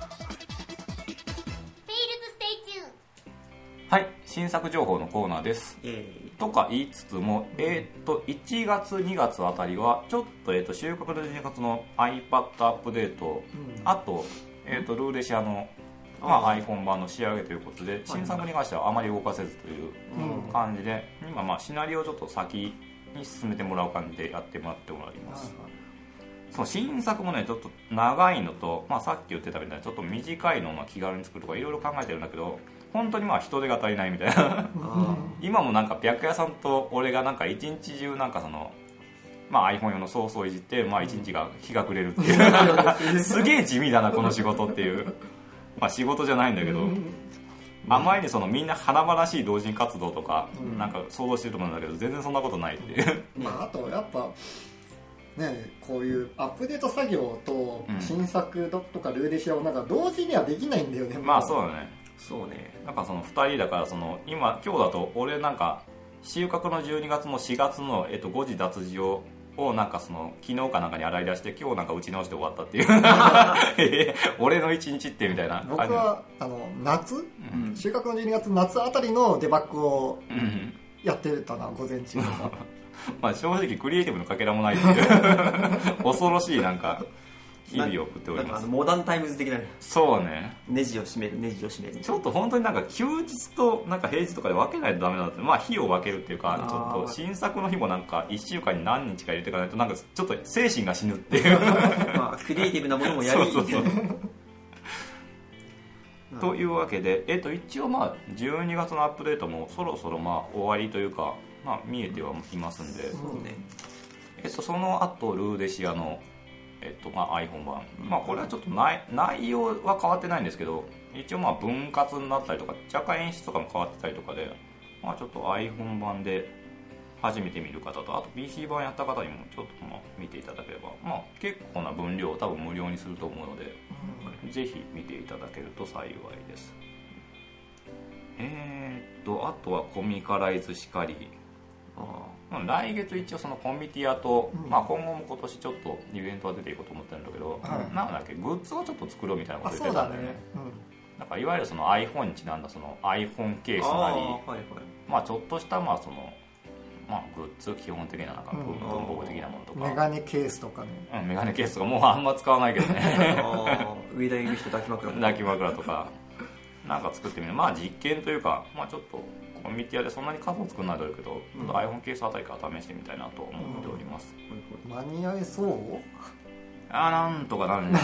はい、新作情報のコーナーです。とか言いつつも、1月2月あたりはちょっと収穫の12月の iPad アップデート、あとルーデシアのiPhone 版の仕上げということで、新作に関してはあまり動かせずという感じで、今シナリオをちょっと先に進めてもらう感じでやってもらっております。その新作もね、ちょっと長いのと、さっき言ってたみたいにちょっと短いのを気軽に作るとかいろいろ考えてるんだけど、本当に人手が足りないみたいな今も白夜さんと俺が一日中そのiPhone 用のソースをいじって一日が日が暮れるっていうすげえ地味だなこの仕事っていう仕事じゃないんだけど、あまりにそのみんな華々しい同人活動とか想像してると思うんだけど、全然そんなことないっていうあとやっぱね、こういうアップデート作業と新作とかルーデシアを同時にはできないんだよね。 そうだね。そうね。その2人だから、今日だと俺収穫の12月の4月の誤字脱字をその昨日かに洗い出して、今日打ち直して終わったっていう俺の一日ってみたいな。 僕は夏、収穫の12月夏あたりのデバッグをやってたな、午前中とか正直クリエイティブのかけらもないっていう恐ろしい日々を送っております。 モダンタイムズ的な。 そうね。 ネジを締めるちょっと本当に休日と平日とかで分けないとダメなんですね。日を分けるっていうか、ちょっと新作の日も1週間に何日か入れていかないとちょっと精神が死ぬっていうクリエイティブなものもやりそうというわけで、一応12月のアップデートもそろそろ終わりというか、見えてはいますんで、 そうね。 その後ルーデシアのiPhone 版、これはちょっと内容は変わってないんですけど、一応分割になったりとか若干演出とかも変わってたりとかで、ちょっと iPhone 版で初めて見る方と、あと PC 版やった方にもちょっと見ていただければ、結構な分量を多分無料にすると思うので、ぜひ見ていただけると幸いです。あとはコミカライズしかり、来月一応そのコミティアと、今後も今年ちょっとイベントは出ていこうと思ってるんだけど、なんだっけ、グッズをちょっと作ろうみたいなこと言ってたんだよね。なんかいわゆるその iPhone にちなんだその iPhone ケースなり、ちょっとしたそのグッズ、基本的ななんか文房具的なものとか、 メガネケースとかね、 メガネケースとかもうあんま使わないけどね上田由紀人抱き枕とかなんか作ってみる、実験というか、ちょっとコミュニティアでそんなに数を作らないとあるけど、ちょっと iPhone ケースあたりから試してみたいなと思っております。 間に合いそう？ なんとかなるね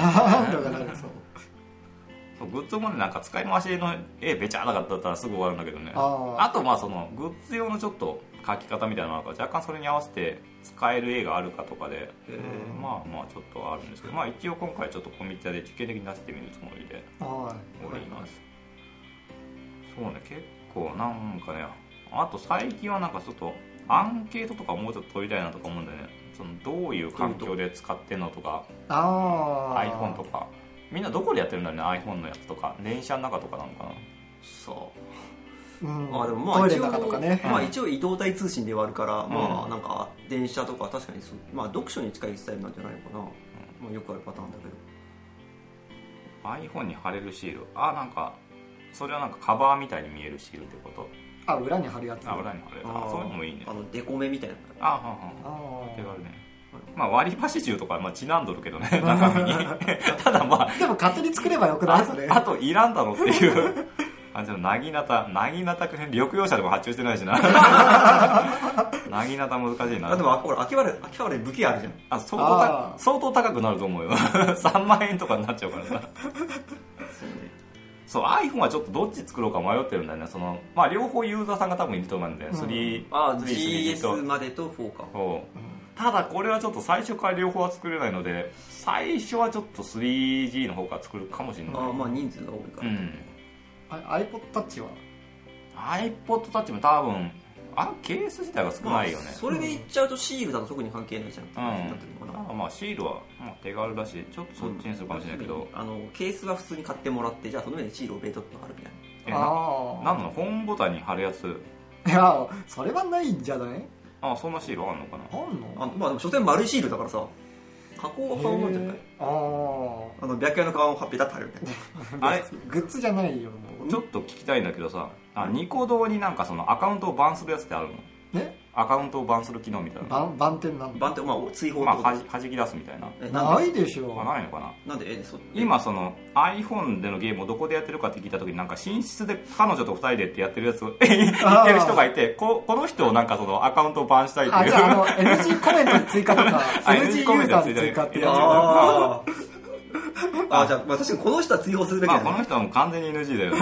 グッズもね、なんか使い回しの絵べちゃなかったらすぐ終わるんだけどね。あとそのグッズ用のちょっと書き方みたいなのが若干それに合わせて使える絵があるかとかで、ちょっとあるんですけど、一応今回ちょっとコミュニティアで実験的に出してみるつもりでおります。そうね、結構なんかね、あと最近はなんかちょっとアンケートとかもうちょっと取りたいなとか思うんだよね。そのどういう環境で使ってんのとか、iPhone とかみんなどこでやってるんだろうね。 iPhone のやつとか電車の中とかなのかな。 でもトイレの中とかね、 一応移動体通信ではあるから、なんか電車とか確かに読書に近いスタイルなんじゃないのかな。よくあるパターンだけど iPhone に貼れるシール、なんかそれはなんかカバーみたいに見えるシールってこと？ 裏に貼るやつ。 裏に貼るやつ。そういうのもいいね。 デコメみたいな。 手軽ね。割り箸銃とかちなんどるけどね、中身にただでも勝手に作ればよくないですね。 あといらんだろっていう感じのなぎなたくん緑用車でも発注してないしななぎなた難しいな。 でもほら秋葉原に武器あるじゃん。 相当高くなると思うよ3万円とかになっちゃうからさそう iPhone はちょっとどっち作ろうか迷ってるんだよね。両方ユーザーさんが多分いると思うんで、 GS までと4か。 ただこれはちょっと最初から両方は作れないので、最初はちょっと 3G の方から作るかもしれない。 人数が多いから、 iPod Touch は iPod Touch も多分ケース自体が少ないよね。 それでいっちゃうとシールだと特に関係ないじゃん。 シールは手軽だし、ちょっとそっちにするかもしれないけど、 ケースは普通に買ってもらって、じゃあその上でシールをベトッと貼るみたいな。 なんのホームボタンに貼るやつ。 いや、それはないんじゃない？ そんなシールあんのかな。 でも所詮丸いシールだからさ、加工が可能なんじゃない？白夜の顔をペタッと貼るみたいな。 あれグッズじゃないよ。 ちょっと聞きたいんだけどさ、ニコ動になんかそのアカウントをバンするやつってあるの？アカウントをバンする機能みたいな。 バンってなんだ？ バンって追放はじき出すみたいな。 ないでしょ。 ないのかな。 なんで今その iPhone でのゲームをどこでやってるかって聞いた時に、なんか寝室で彼女と2人でってやってるやつを言ってる人がいて、この人をなんかそのアカウントをバンしたいっていう。 じゃあNG コメントに追加とかNG コメントに追加ってやつ。 じゃあ確かにこの人は追放するべきだね。 この人はもう完全に NG だよね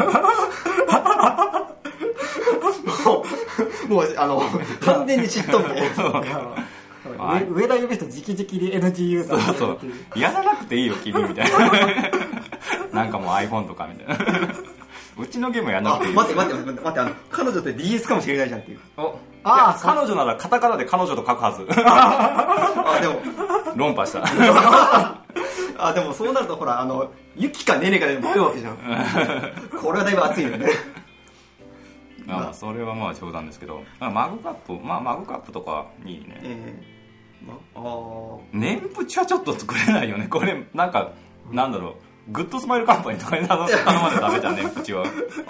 もう完全に嫉妬みたいな。 上田由紀人直々に NG ユーザーそうやらなくていいよ君みたいななんかもう iPhone とかみたいなうちのゲームやらなくていい。 待って彼女って DS かもしれないじゃんっていう。 彼女ならカタカナで彼女と書くはずでも論破したでもそうなるとほらユキかネネかで迷うわけじゃんこれはだいぶ熱いよねそれは冗談ですけど、マグカップとかいいね。年プチはちょっと作れないよね。これなんだろう、グッドスマイルカンパニーとかに頼まないとダメじゃん、年プチは。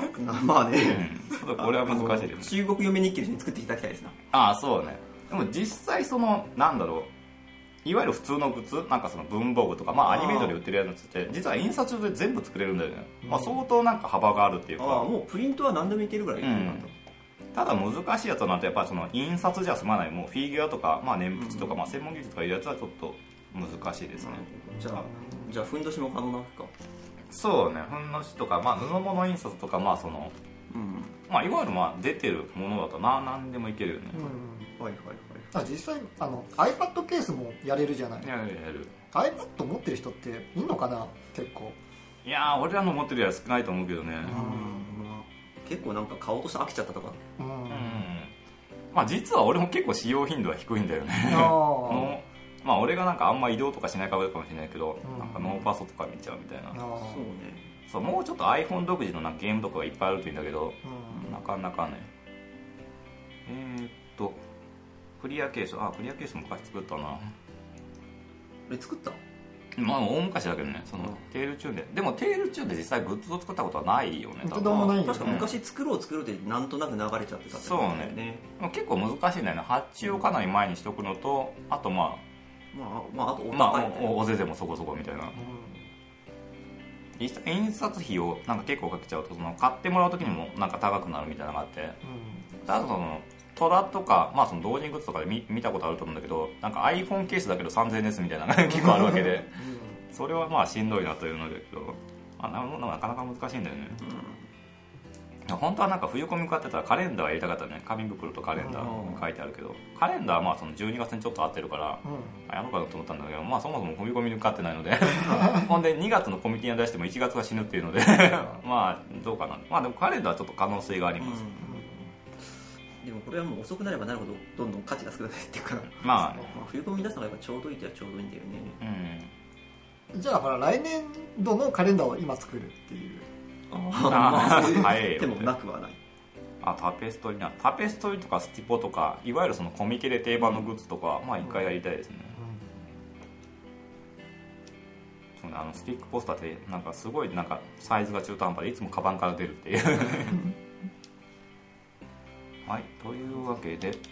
これは難しいですね。 中国嫁日記に作っていただきたいですな。 そうね。でも実際なんだろう、いわゆる普通のグッズ、なんかその文房具とか、アニメートで売ってるやつって実は印刷で全部作れるんだよね。相当なんか幅があるっていうか。 もうプリントは何でもいけるぐらいなんだ。 ただ難しいやつはなんてやっぱその印刷じゃ済まない、もうフィギュアとか念仏とか専門技術とかいうやつはちょっと難しいですね。 じゃあふんどしも可能なわけか。 そうね、ふんどしとか布物印刷とかいわゆる出てるものだと何でもいけるよね。 実際iPad ケースもやれるじゃない。 やる。 iPad 持ってる人っていんのかな。結構いや俺らの持ってるやつ少ないと思うけどね。 結構なんか買おうとして飽きちゃったとか。 まあ実は俺も結構使用頻度は低いんだよねまあ俺がなんかあんま移動とかしないからかもしれないけど、なんかノーパソとか見ちゃうみたいな。 そうね。 そう、もうちょっと iPhone 独自のなんかゲームとかがいっぱいあるといいんだけど、なかなかね。クリアケース、クリアケース昔作ったな。 作った？ まあ大昔だけどね、そのテールチューンで。でもテールチューンで実際グッズを作ったことはないよね。 確か昔作ろうってなんとなく流れちゃってたって、ね。 そうね。結構難しいんだよね。発注をかなり前にしとくのと、あとあとおぜぜもそこそこみたいな。実際印刷費をなんか結構かけちゃうと、その買ってもらう時にもなんか高くなるみたいなのがあって、あとそのトラとか、その同人グッズとかで見たことあると思うんだけど、なんか iPhone ケースだけど3000円ですみたいなのが結構あるわけで、それはしんどいなというのだけど、なかなか難しいんだよね。本当はなんか冬コミ買ってたらカレンダーやりたかったね。紙袋とカレンダー書いてあるけど、カレンダーはその12月にちょっと合ってるからやろうかなと思ったんだけど、そもそも冬コミに買ってないのでほんで2月のコミティに出しても1月は死ぬっていうのでどうかな。でもカレンダーはちょっと可能性があります。 でもこれはもう遅くなればなるほどどんどん価値が少なくなっていくから冬コミ出すのがやっぱちょうどいいってはちょうどいいんだよね。 じゃあほら来年度のカレンダーを今作るっていう。 でもなくはない。 タペストリーとかスティポとか、いわゆるそのコミケで定番のグッズとか一回やりたいですね。スティックポスターってなんかすごいなんかサイズが中途半端でいつもカバンから出るっていうはい、というわけで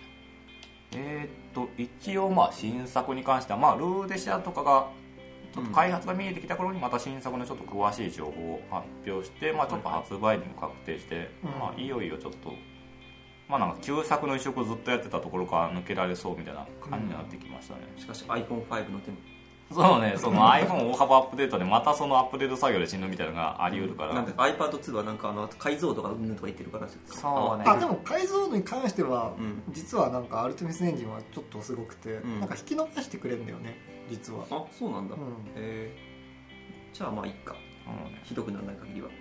一応新作に関してはルーデシアとかがちょっと開発が見えてきた頃にまた新作のちょっと詳しい情報を発表して、ちょっと発売日も確定して、いよいよちょっとなんか旧作の移植をずっとやってたところから抜けられそうみたいな感じになってきましたね。 しかし iPhone5 の手もそうね、その iPhone 大幅アップデートでまたそのアップデート作業で死ぬみたいなのがあり得るから、 なんか iPad2 はなんか解像度がうんぬんとか言ってるから。 そうね。 でも解像度に関しては、実はなんかアルティミスエンジンはちょっとすごくて、なんか引き伸ばしてくれるんだよね実は。 そうなんだ。じゃあいいか。ひどくならない限りは。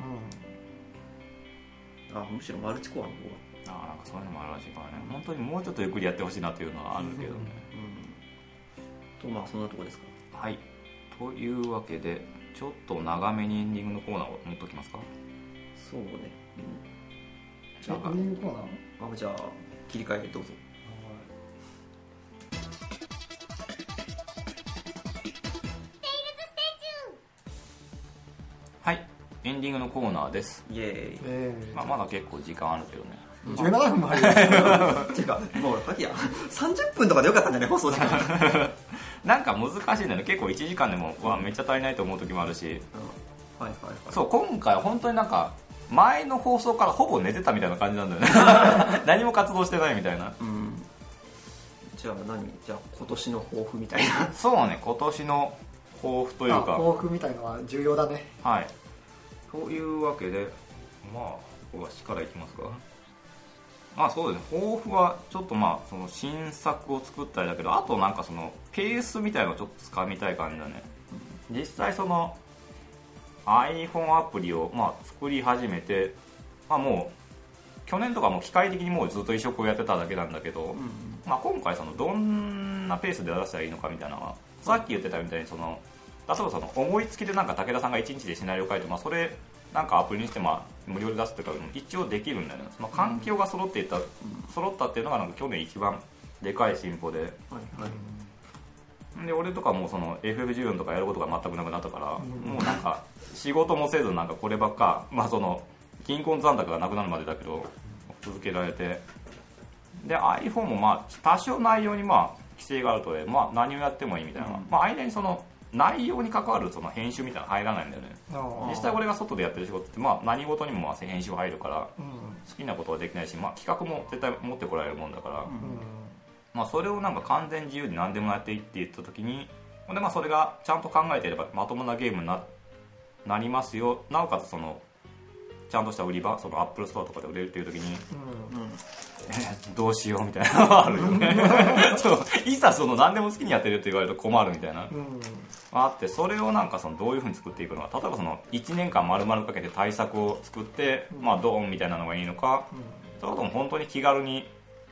むしろマルチコアの方が。 なんかそういうのもあるらしいからね。本当にもうちょっとゆっくりやってほしいなっていうのはあるけどね。 そんなとこですか。 はい、というわけでちょっと長めにエンディングのコーナーを持っておきますか。 そうね。 じゃあエンディングコーナー。 じゃあ切り替えどうぞ。 はい、エンディングのコーナーです。 イエーイ。 まだ結構時間あるけどね。 17分もあるっていうかもう30分とかでよかったんじゃない放送時間なんか難しいんだよね。結構1時間でもめっちゃ足りないと思う時もあるし、そう今回今当になんか前の放送からほぼ寝てたみたいな感じなんだよね何も活動してないみたいな。 じゃあ今年の抱負みたいな。 そうね、今年の抱負というか抱負みたいのは重要だね。 はい、というわけでわしからいきますか。そうですね、抱負はちょっとその新作を作ったりだけど、あとなんかそのペースみたいなのをちょっとつかみたい感じだね。実際その iPhone アプリを作り始めて、もう去年とかも機械的にもうずっと移植をやってただけなんだけど、今回そのどんなペースで出したらいいのかみたいなのは、さっき言ってたみたいにその例えばその思いつきでなんか武田さんが1日でシナリオを書いて、それなんかアプリにして無料で出すというか一応できるんだよね。その環境が揃ったっていうのがなんか去年一番でかい進歩で、で俺とかもその FF14 とかやることが全くなくなったから、もうなんか仕事もせずなんかこればっか、その金婚残高がなくなるまでだけど続けられて、で iPhone も多少内容に規制があるとで、何をやってもいいみたいな、間にその内容に関わるその編集みたいなの入らないんだよね。実際俺が外でやってる仕事って何事にも編集入るから、好きなことはできないし、企画も絶対持ってこられるもんだから、それをなんか完全自由に何でもやっていいって言った時に、でそれがちゃんと考えていればまともなゲームに なりますよ。なおかつそのちゃんとした売り場、そのアップルストアとかで売れるっていう時に、どうしようみたいなのがあるよねそういざその何でも好きにやってるって言われると困るみたいな、あって、それをなんかそのどういう風に作っていくのか、例えばその1年間丸々かけて対策を作って、ドーンみたいなのがいいのか、それとも本当に気軽に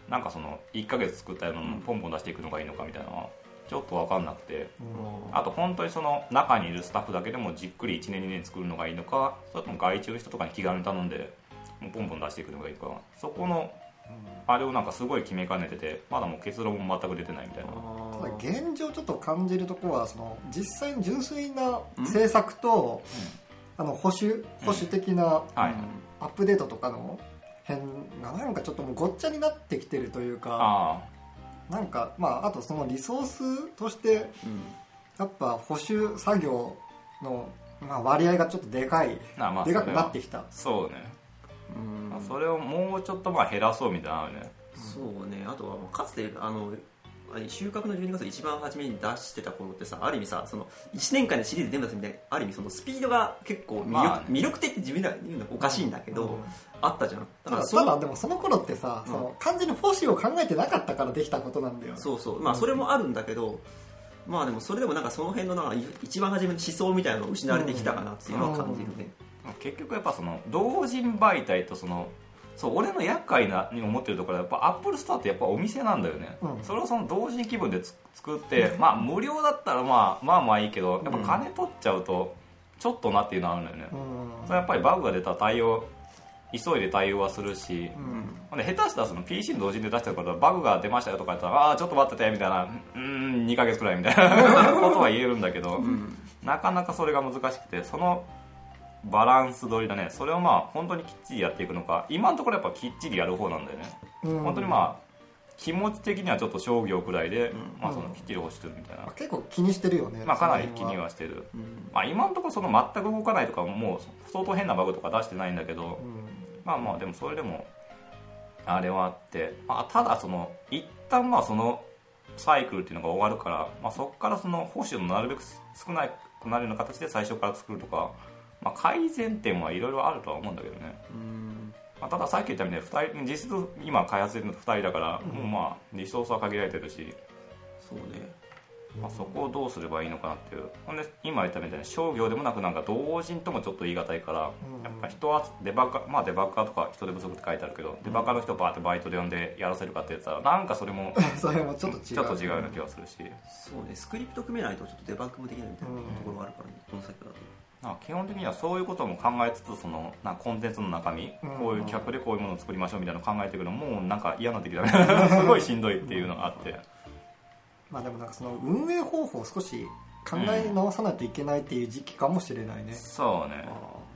なんかその1ヶ月作ったのをポンポン出していくのがいいのかみたいなのはちょっと分かんなくて、あと本当にその中にいるスタッフだけでもじっくり1年2年作るのがいいのか、それとも外注の人とかに気軽に頼んでもうポンポン出していくのがいいか、そこのあれをなんかすごい決めかねてて、まだもう結論も全く出てないみたいな。 ただ現状ちょっと感じるところは、その実際に純粋な制作と、保守的なアップデートとかの辺がなんかちょっともうごっちゃになってきてるというか、なんかあとそのリソースとしてやっぱ保守作業の割合がちょっとでかくなってきた。 そうね、それをもうちょっと減らそうみたいなのね。 そうね。あとはかつて収穫の12月一番初めに出してた頃ってさ、ある意味さ、その1年間でシリーズ全部出すみたいな、ある意味そのスピードが結構魅力的って自分では言うのおかしいんだけど、あったじゃん。 ただでもその頃ってさ、その完全に保守を考えてなかったからできたことなんだよ。 そうそう。それもあるんだけど、でもそれでもなんかその辺の一番初めの思想みたいなのを失われてきたかなっていうのは感じるね。 結局やっぱその同人媒体と俺の厄介なに思ってるところはやっぱアップルストアってやっぱお店なんだよね、それをその同人気分で作って無料だったらまあいいけど、やっぱ金取っちゃうとちょっとなっていうのはあるんだよね、それやっぱりバグが出たら急いで対応はするし、下手したらその PC の同時で出してるからバグが出ましたよとか言ったらちょっと待っててみたいな、2ヶ月くらいみたいなことは言えるんだけど、なかなかそれが難しくて、そのバランス取りだね。それを本当にきっちりやっていくのか、今のところやっぱきっちりやる方なんだよね、本当に気持ち的にはちょっと商業くらいで、そのきっちり欲してるみたいな、 結構気にしてるよね。 かなり気にはしてる、今のところその全く動かないとかもう相当変なバグとか出してないんだけど、でもそれでもあれはあって、ただその一旦そのサイクルっていうのが終わるから、そこからその保守のなるべく少なくなるような形で最初から作るとか、改善点はいろいろあるとは思うんだけどね。たださっき言ったみたいに実質今開発してるの2人だから、もうリソースは限られてるし、 そうね、 そこをどうすればいいのかなっていう。ほんで今言ったみたいに商業でもなくなんか同人ともちょっと言い難いから、やっぱ人はデバッカーとか人手不足って書いてあるけど、デバッカーの人をバーってバイトで呼んでやらせるかって言ったらなんかそれもちょっと違うような気がするし、 そうね、スクリプト組めないとちょっとデバッグもできないみたいなところがあるからね、この先だと。 基本的にはそういうことも考えつつ、そのコンテンツの中身、こういう企画でこういうものを作りましょうみたいなのを考えていくのもなんか嫌になってきたすごいしんどいっていうのがあって、 でもなんかその運営方法を少し考え直さないといけないっていう時期かもしれないね。 そうね、 なる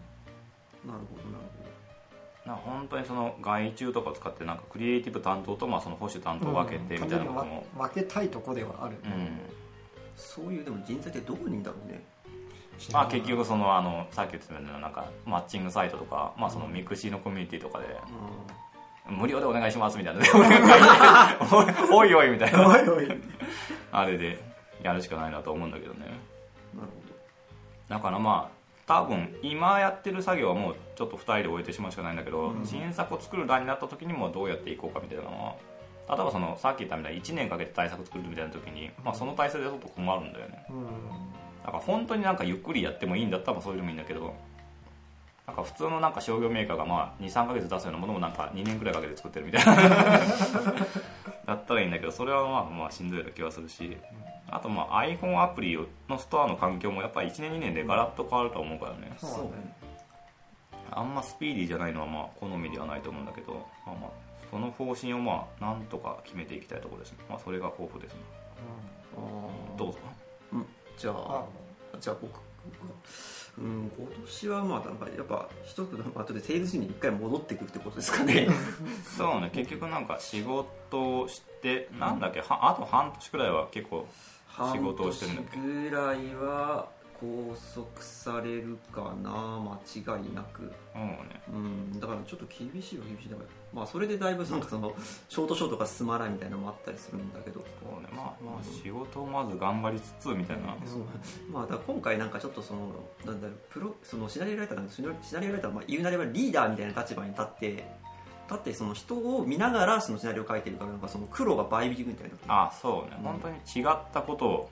ほど本当にその外注とかを使ってなんかクリエイティブ担当とその保守担当を分けてみたいなことも、 分けたいとこではある、 そういうでも人材ってどこにいるんだろうね。 結局そのさっき言ってたようななんかマッチングサイトとか、そのミクシーのコミュニティとかで、無料でお願いしますみたいなおいおいみたいなあれでやるしかないなと思うんだけどね。 なるほど。だから多分今やってる作業はもうちょっと2人で終えてしまうしかないんだけど、新作を作る欄になった時にもどうやっていこうかみたいなのは、例えばそのさっき言ったみたいに1年かけて対策作るみたいな時に、その体制でちょっと困るんだよね。だから本当になんかゆっくりやってもいいんだったらそれでもいいんだけど、なんか普通のなんか商業メーカーが2,3 ヶ月出すようなものもなんか2年くらいかけて作ってるみたいなだったらいいんだけど、それはしんどいような気がするし、あとiPhone アプリのストアの環境もやっぱり1年2年でガラッと変わると思うからね。 そうね、 あんまスピーディーじゃないのは好みではないと思うんだけど、その方針をなんとか決めていきたいところですね。それが抱負ですね。どうぞ。 じゃあ僕今年はなんかやっぱ一つの後でセールスに1回戻ってくるってことですかねそうね、結局なんか仕事をしてなんだっけ、あと半年くらいは結構仕事をしてるんだっけ。 半年ぐらいは拘束されるかな、間違いなく。だからちょっと厳しいだから、それでだいぶなんかそのショートが進まないみたいなのもあったりするんだけど、 そうね、仕事をまず頑張りつつみたいな。 だから今回なんかちょっとそのシナリオライター言うなればリーダーみたいな立場に立ってその人を見ながらそのシナリオを書いてるから、なんかその苦労が倍引きみたいな。 そうね、本当に違ったことを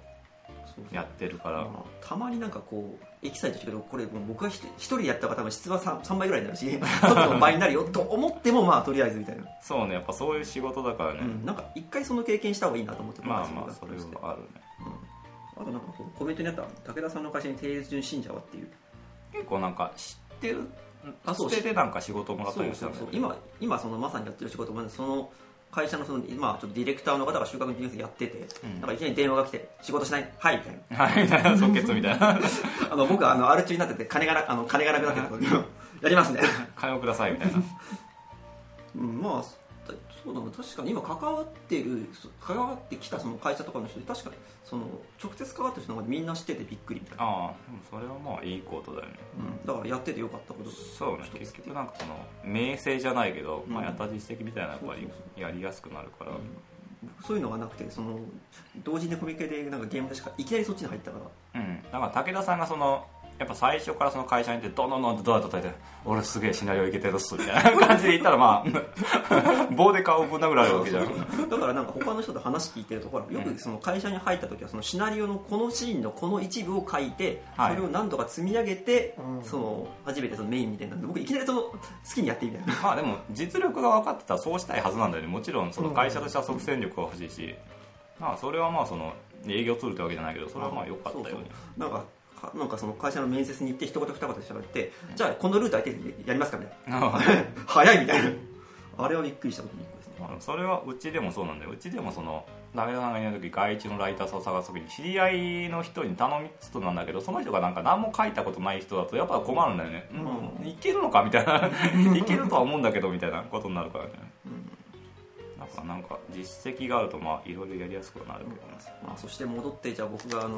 やってるから、 たまになんかこうエキサイトしてるけど、これもう僕が一人でやった方が多分質は 3倍ぐらいになるしちょっと倍になるよと思っても、まあとりあえずみたいな。 そうね、やっぱそういう仕事だからね、 なんか一回その経験した方がいいなと思って。 まあまあそれはあるね。 あとなんかコメントにあった武田さんの会社に定列順信者はっていう、 結構なんか知ってる、捨ててなんか仕事もらったりしたんだよね。 今そのまさにやってる仕事もその会社のその今ちょっとディレクターの方が就活のニュースやってて、なんかいきなり電話が来て仕事しないはいみたいな、 はいみたいな、即決みたいな僕はアル中になってて金がなくなってたやりますね金をくださいみたいなまあそうだな、確かに今関わってきたその会社とかの人で確かにその直接関わってる人の方がみんな知っててびっくりみたいな。 ああ、でもそれはまあいいことだよね。 だからやっててよかったこと。 そうね、結局なんかその名声じゃないけど、まあやった実績みたいなやっぱりやりやすくなるから、 そういうのがなくて、その同時にコミケでなんかゲームでしかいきなりそっちに入ったから。 だから武田さんがそのやっぱ最初からその会社に行ってドンドンドンってドア叩いて俺すげえシナリオいけてるっすみたいな感じで言ったらまあ棒で顔ぶん殴られるわけじゃん。 だからなんか他の人と話聞いてるとほらよくその会社に入った時はそのシナリオのこのシーンのこの一部を書いて、それを何度か積み上げて、その初めてそのメインみたいなんで、僕いきなりその好きにやってみたいな。 まあでも実力が分かってたらそうしたいはずなんだよね。もちろんその会社としては即戦力が欲しいし、まあそれはまあその営業ツールってわけじゃないけど、それはまあ良かったよね。 なんかその会社の面接に行って一言二言喋って、じゃあこのルート相手にやりますかみたいな早いみたいなあれはびっくりしたことに1個ですね。 それはうちでもそうなんだよ。うちでもその武田さんがいない時外注のライターさんを探す時に知り合いの人に頼みつつなんだけど、その人がなんか何も書いたことない人だとやっぱ困るんだよね。いけるのかみたいないけるとは思うんだけどみたいなことになるからね。なんか実績があるとまあいろいろやりやすくはなるけどね。 そして戻ってじゃあ僕が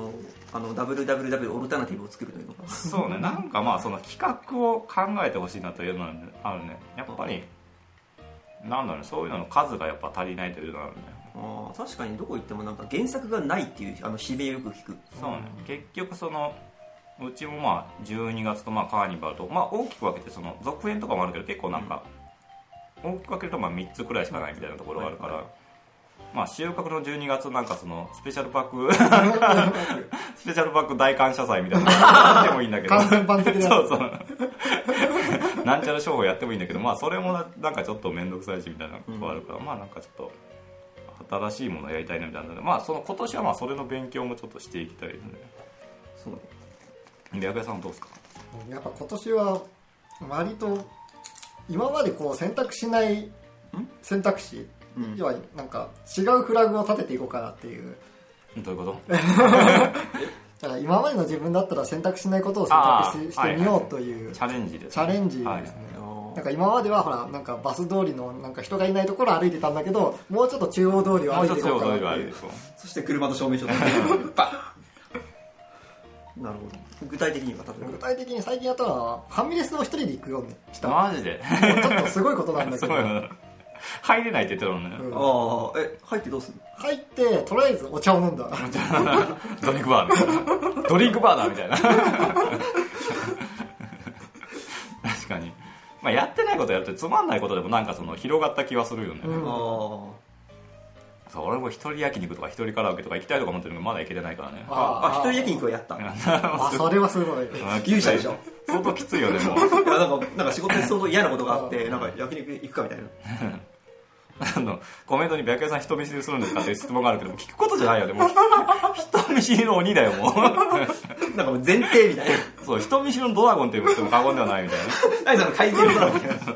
WWW オルタナティブを作るというのか。 そうね、なんかまあその企画を考えてほしいなというのがあるね。やっぱりなんだろうね、そういうのの数がやっぱ足りないというのがあるね。 確かにどこ行ってもなんか原作がないっていう悲鳴よく聞く。 そうね、結局そのうちもまあ12月とまあカーニバルとまあ大きく分けてその続編とかもあるけど、結構なんか大きく分けるとまあ3つくらいしかないみたいなところがあるから、まあ収穫の12月なんかそのスペシャルパックスペシャルパック大感謝祭みたいなのやってもいいんだけど、 完全版的なそうそうなんちゃら商法やってもいいんだけど、まあそれもなんかちょっと面倒くさいしみたいなことがあるから、まあなんかちょっと新しいものをやりたいなみたいなので、まあその今年はまあそれの勉強もちょっとしていきたいですね。 そうで、矢部さんどうですか？ やっぱ今年は割と今までこう選択しない選択肢、要はなんか違うフラグを立てていこうかなっていう。 どういうこと？ だから今までの自分だったら選択しないことを選択してみようというチャレンジですね。 チャレンジですね。なんか今まではほらなんかバス通りのなんか人がいないところを歩いてたんだけど、もうちょっと中央通りを歩いていこうかなっていう。 そして車と証明書とバッなるほど。具体的には例えば具体的に最近やったのはファミレスを一人で行くようにした。 マジで？ ちょっとすごいことなんだけど入れないって言ってたもんね。入ってどうするの？ 入ってとりあえずお茶を飲んだ。 ドリンクバーみたいな。ドリンクバーだみたいな。確かに。まあやってないことやるとつまんないことでもなんかその広がった気はするよね。そう、俺も一人焼肉とか一人カラオケとか行きたいとか思ってるのがまだ行けてないからね。 一人焼肉をやった。 それはすごい。 勇者でしょ。 相当きついよね、もう。 いやなんか仕事で相当嫌なことがあって、なんか焼肉行くかみたいな。 コメントに白夜さん人見知りするんですかって質問があるけど、聞くことじゃないよね。もう人見知りの鬼だよ、もう。 なんかもう前提みたいな。 そう、人見知りのドラゴンって言っても過言ではないみたいな。 何その改善ドラゴンみたいな。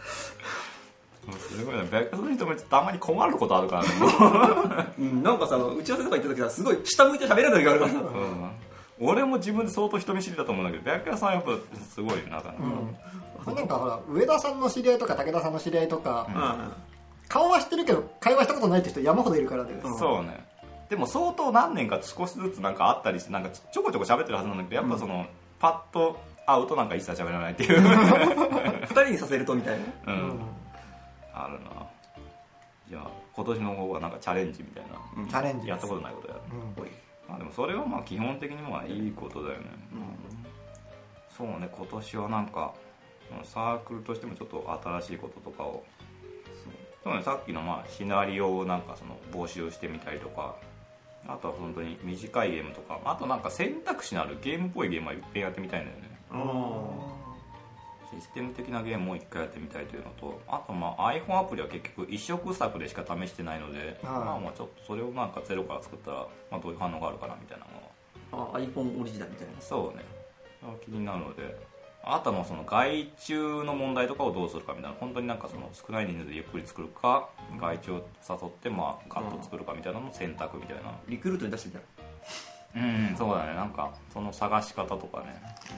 すごいね、白夜さんの人もたまに困ることあるからね。なんかさ、打ち合わせとか行った時はすごい下向いて喋れる時があるからさ。 俺も自分で相当人見知りだと思うんだけど、白夜さんはやっぱすごいな。 なんかほら上田さんの知り合いとか武田さんの知り合いとか、顔は知ってるけど会話したことないって人山ほどいるからね。 そうね。でも相当何年か少しずつなんかあったりして、なんかちょこちょこ喋ってるはずなんだけど、やっぱそのパッと会うとなんか一切喋らないっていう。 2人にさせるとみたいな。 あるな。じゃあ今年の方はなんかチャレンジみたいな。 チャレンジやったことないことやる。まあでもそれはまあ基本的にまあいいことだよね。そうね、今年はなんかサークルとしてもちょっと新しいこととかを、そうね、さっきのまあシナリオをなんかその募集してみたりとか、 あとは本当に短いゲームとか、あとなんか選択肢のあるゲームっぽいゲームはいっぺんやってみたいんだよね。システム的なゲームを一回やってみたいというのと、あとまあ iPhone アプリは結局一色作でしか試してないので、まあちょっとそれをなんかゼロから作ったら、まあ、どういう反応があるかなみたいなのは。 iPhone オリジナルみたいな。 そうね、気になるので、あとはその外注の問題とかをどうするかみたいな、本当になんかその少ない人数でゆっくり作るか、外注を誘ってまあガッと作るかみたいなのの選択みたいな。 リクルートに出してみたら。 そうだね、なんかその探し方とかね、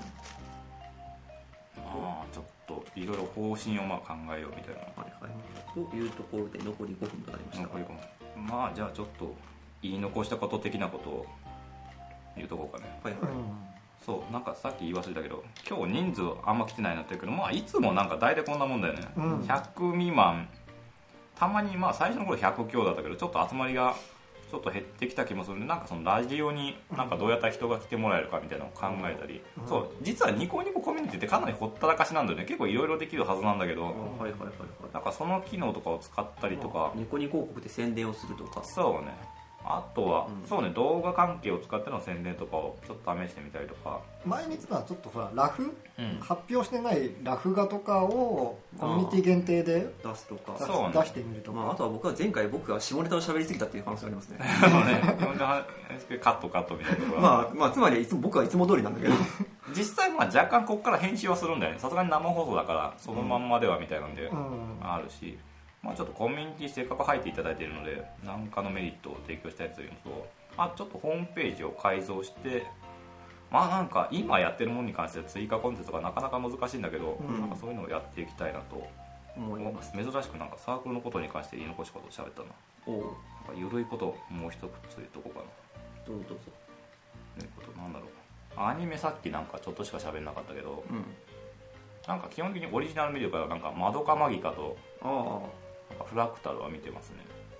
まあちょっといろいろ方針をまあ考えようみたいな。 というところで残り5分となりました。 残り5分。まあじゃあちょっと言い残したこと的なことを言うとこうかね。そうなんかさっき言い忘れたけど、今日人数あんま来てないなって言うけど、まあいつもなんか大体こんなもんだよね。100未満、たまにまあ最初の頃100強だったけど、ちょっと集まりがちょっと減ってきた気もするんで、なんかそのラジオになんかどうやったら人が来てもらえるかみたいなのを考えたり、そう実はニコニココミュニティってかなりほったらかしなんだよね。結構いろいろできるはずなんだけど、なんかその機能とかを使ったりとか、 ニコニコ広告で宣伝をするとか。 そうね、あとは、そうね、動画関係を使っての宣伝とかをちょっと試してみたりとか。 前にはちょっとほらラフ、発表してないラフ画とかをコミュニティ限定で出すとか、 出してみるとか。 あとは僕は前回僕が下ネタを喋りすぎたっていう話がありますね。 カットみたいな。 まあつまり僕はいつも通りなんだけど、 実際まあ若干ここから編集はするんだよね。さすがに生放送だからそのまんまではみたいなんであるし、まあちょっとコミュニティせっかく入っていただいているので、何かのメリットを提供したいというのと、ちょっとホームページを改造して、まあなんか今やってるものに関して追加コンテンツがなかなか難しいんだけど、なんかそういうのをやっていきたいなと思います。珍しくなんかサークルのことに関して言い残しことを喋ったな。なんかゆるいこともう一つ言っとこうかな。 どうぞ。 なんだろう、アニメさっきなんかちょっとしか喋んなかったけど、なんか基本的にオリジナル見るからなんかマドカマギカとなんかフラクタルは見てますね。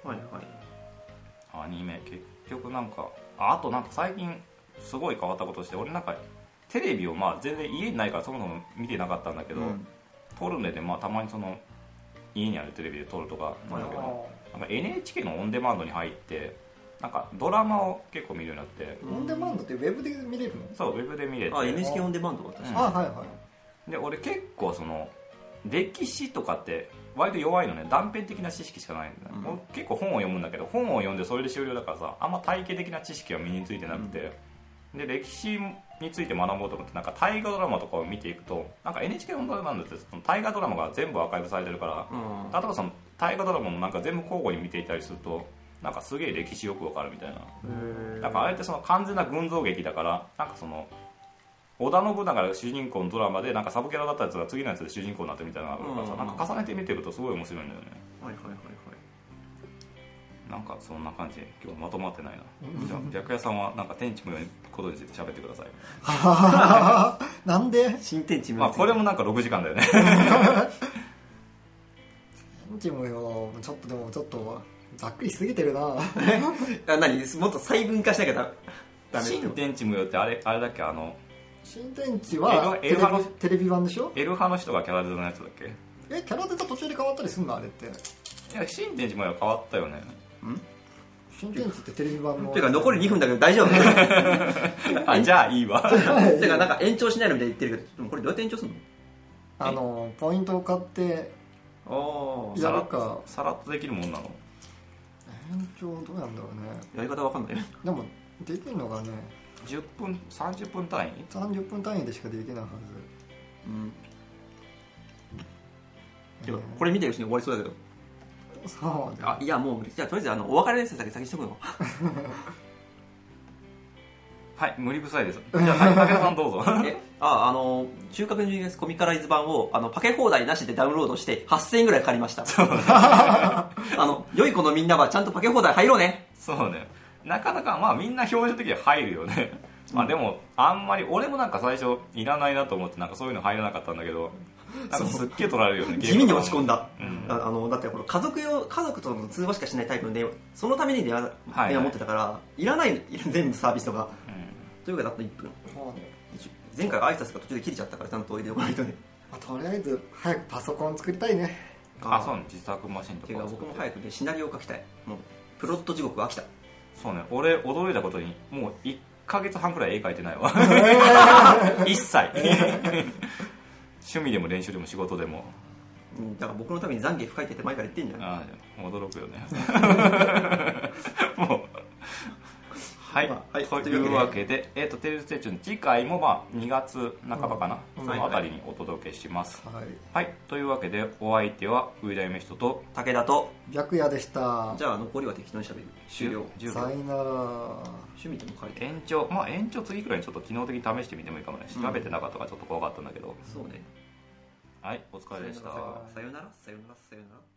アニメ結局なんか、あとなんか最近すごい変わったことして、俺なんかテレビをまあ全然家にないからそもそも見てなかったんだけど、トルネでまあたまにその家にあるテレビで撮るとかなんだけど、なんか NHK のオンデマンドに入ってなんかドラマを結構見るようになって。 オンデマンドってウェブで見れるの？ そう、ウェブで見れて。 NHK オンデマンドは確かに。で俺結構その歴史とかって割と弱いのね。断片的な知識しかないんだ、俺結構本を読むんだけど、本を読んでそれで終了だからさ、あんま体系的な知識は身についてなくて、で歴史について学ぼうと思ってなんか大河ドラマとかを見ていくと、なんか NHK のドラマなんだってその大河ドラマが全部アーカイブされてるから、例えばその大河ドラマもなんか全部交互に見ていたりすると、なんかすげえ歴史よくわかるみたいな。だからあれってその完全な群像劇だから、なんかその織田信長が主人公のドラマでなんかサブキャラだったやつが次のやつで主人公になってみたいなのがあるからさ、なんか重ねて見てるとすごい面白いんだよね。なんかそんな感じで今日まとまってないな。じゃあ白夜さんはなんか天地無用のことについて喋ってください。 なんで新天地無用、これもなんか6時間だよね。 天地無用ちょっとでもちょっとざっくりしすぎてるな。 何もっと細分化しなきゃダメ。 新天地無用ってあれだっけ、 新天地はテレビ版でしょ。 エル派の人がキャラデザのやつだっけ。 キャラデザ途中で変わったりすんのあれって。 いや新天地無用変わったよね。 新天地ってテレビ版のてか残り2分だけど大丈夫？ じゃあいいわ。 てかなんか延長しないのみたいに言ってるけど、これどうやって延長するの？ポイントを買ってやるか。さらっとできるもんなの？ 延長どうなんだろうね。 やり方わかんない。 でもできるのがね、 10分30分単位 ？30分単位でしかできないはず。これ見てるうちに終わりそうだけど。 そういやもうじゃあとりあえずお別れのやつだけ先にしとくの。 はい、無理不細です。じゃあ武田さんどうぞ。 中核のコミカライズ版をパケ放題なしでダウンロードして8000円ぐらいかかりました。良い子のみんなはちゃんとパケ放題入ろうね。 そうね、なかなかまあみんな標準的には入るよね。まあでもあんまり俺もなんか最初いらないなと思ってなんかそういうの入らなかったんだけど、なんかすっげえ取られるよね。 地味に落ち込んだ。だってこれ家族との通話しかしないタイプの電話、そのために電話持ってたからいらない全部サービスとか。というかだと1分。前回挨拶が途中で切れちゃったからちゃんと入れておかないとね。 とりあえず早くパソコン作りたいね。 そうね、自作マシンとか。 僕も早くねシナリオを書きたい。もうプロット地獄飽きた。 そうね、俺驚いたことにもう1ヶ月半くらい絵描いてないわ一切趣味でも練習でも仕事でも。 だから僕のために懺悔深いって前から言ってんじゃん。 ああ、驚くよねもうはい、というわけで、テレビステーション次回も2月半ばかな、そのあたりにお届けします。はい、というわけでお相手は上田夢人と武田と白夜でした。 じゃあ残りは適当にしゃべる。終了。 さよなら。 趣味でも書いて延長次くらいにちょっと機能的に試してみてもいいかもね。調べてなかったからちょっと怖かったんだけど。 そうね。 はい、お疲れでした。 さよなら。さよなら。さよなら。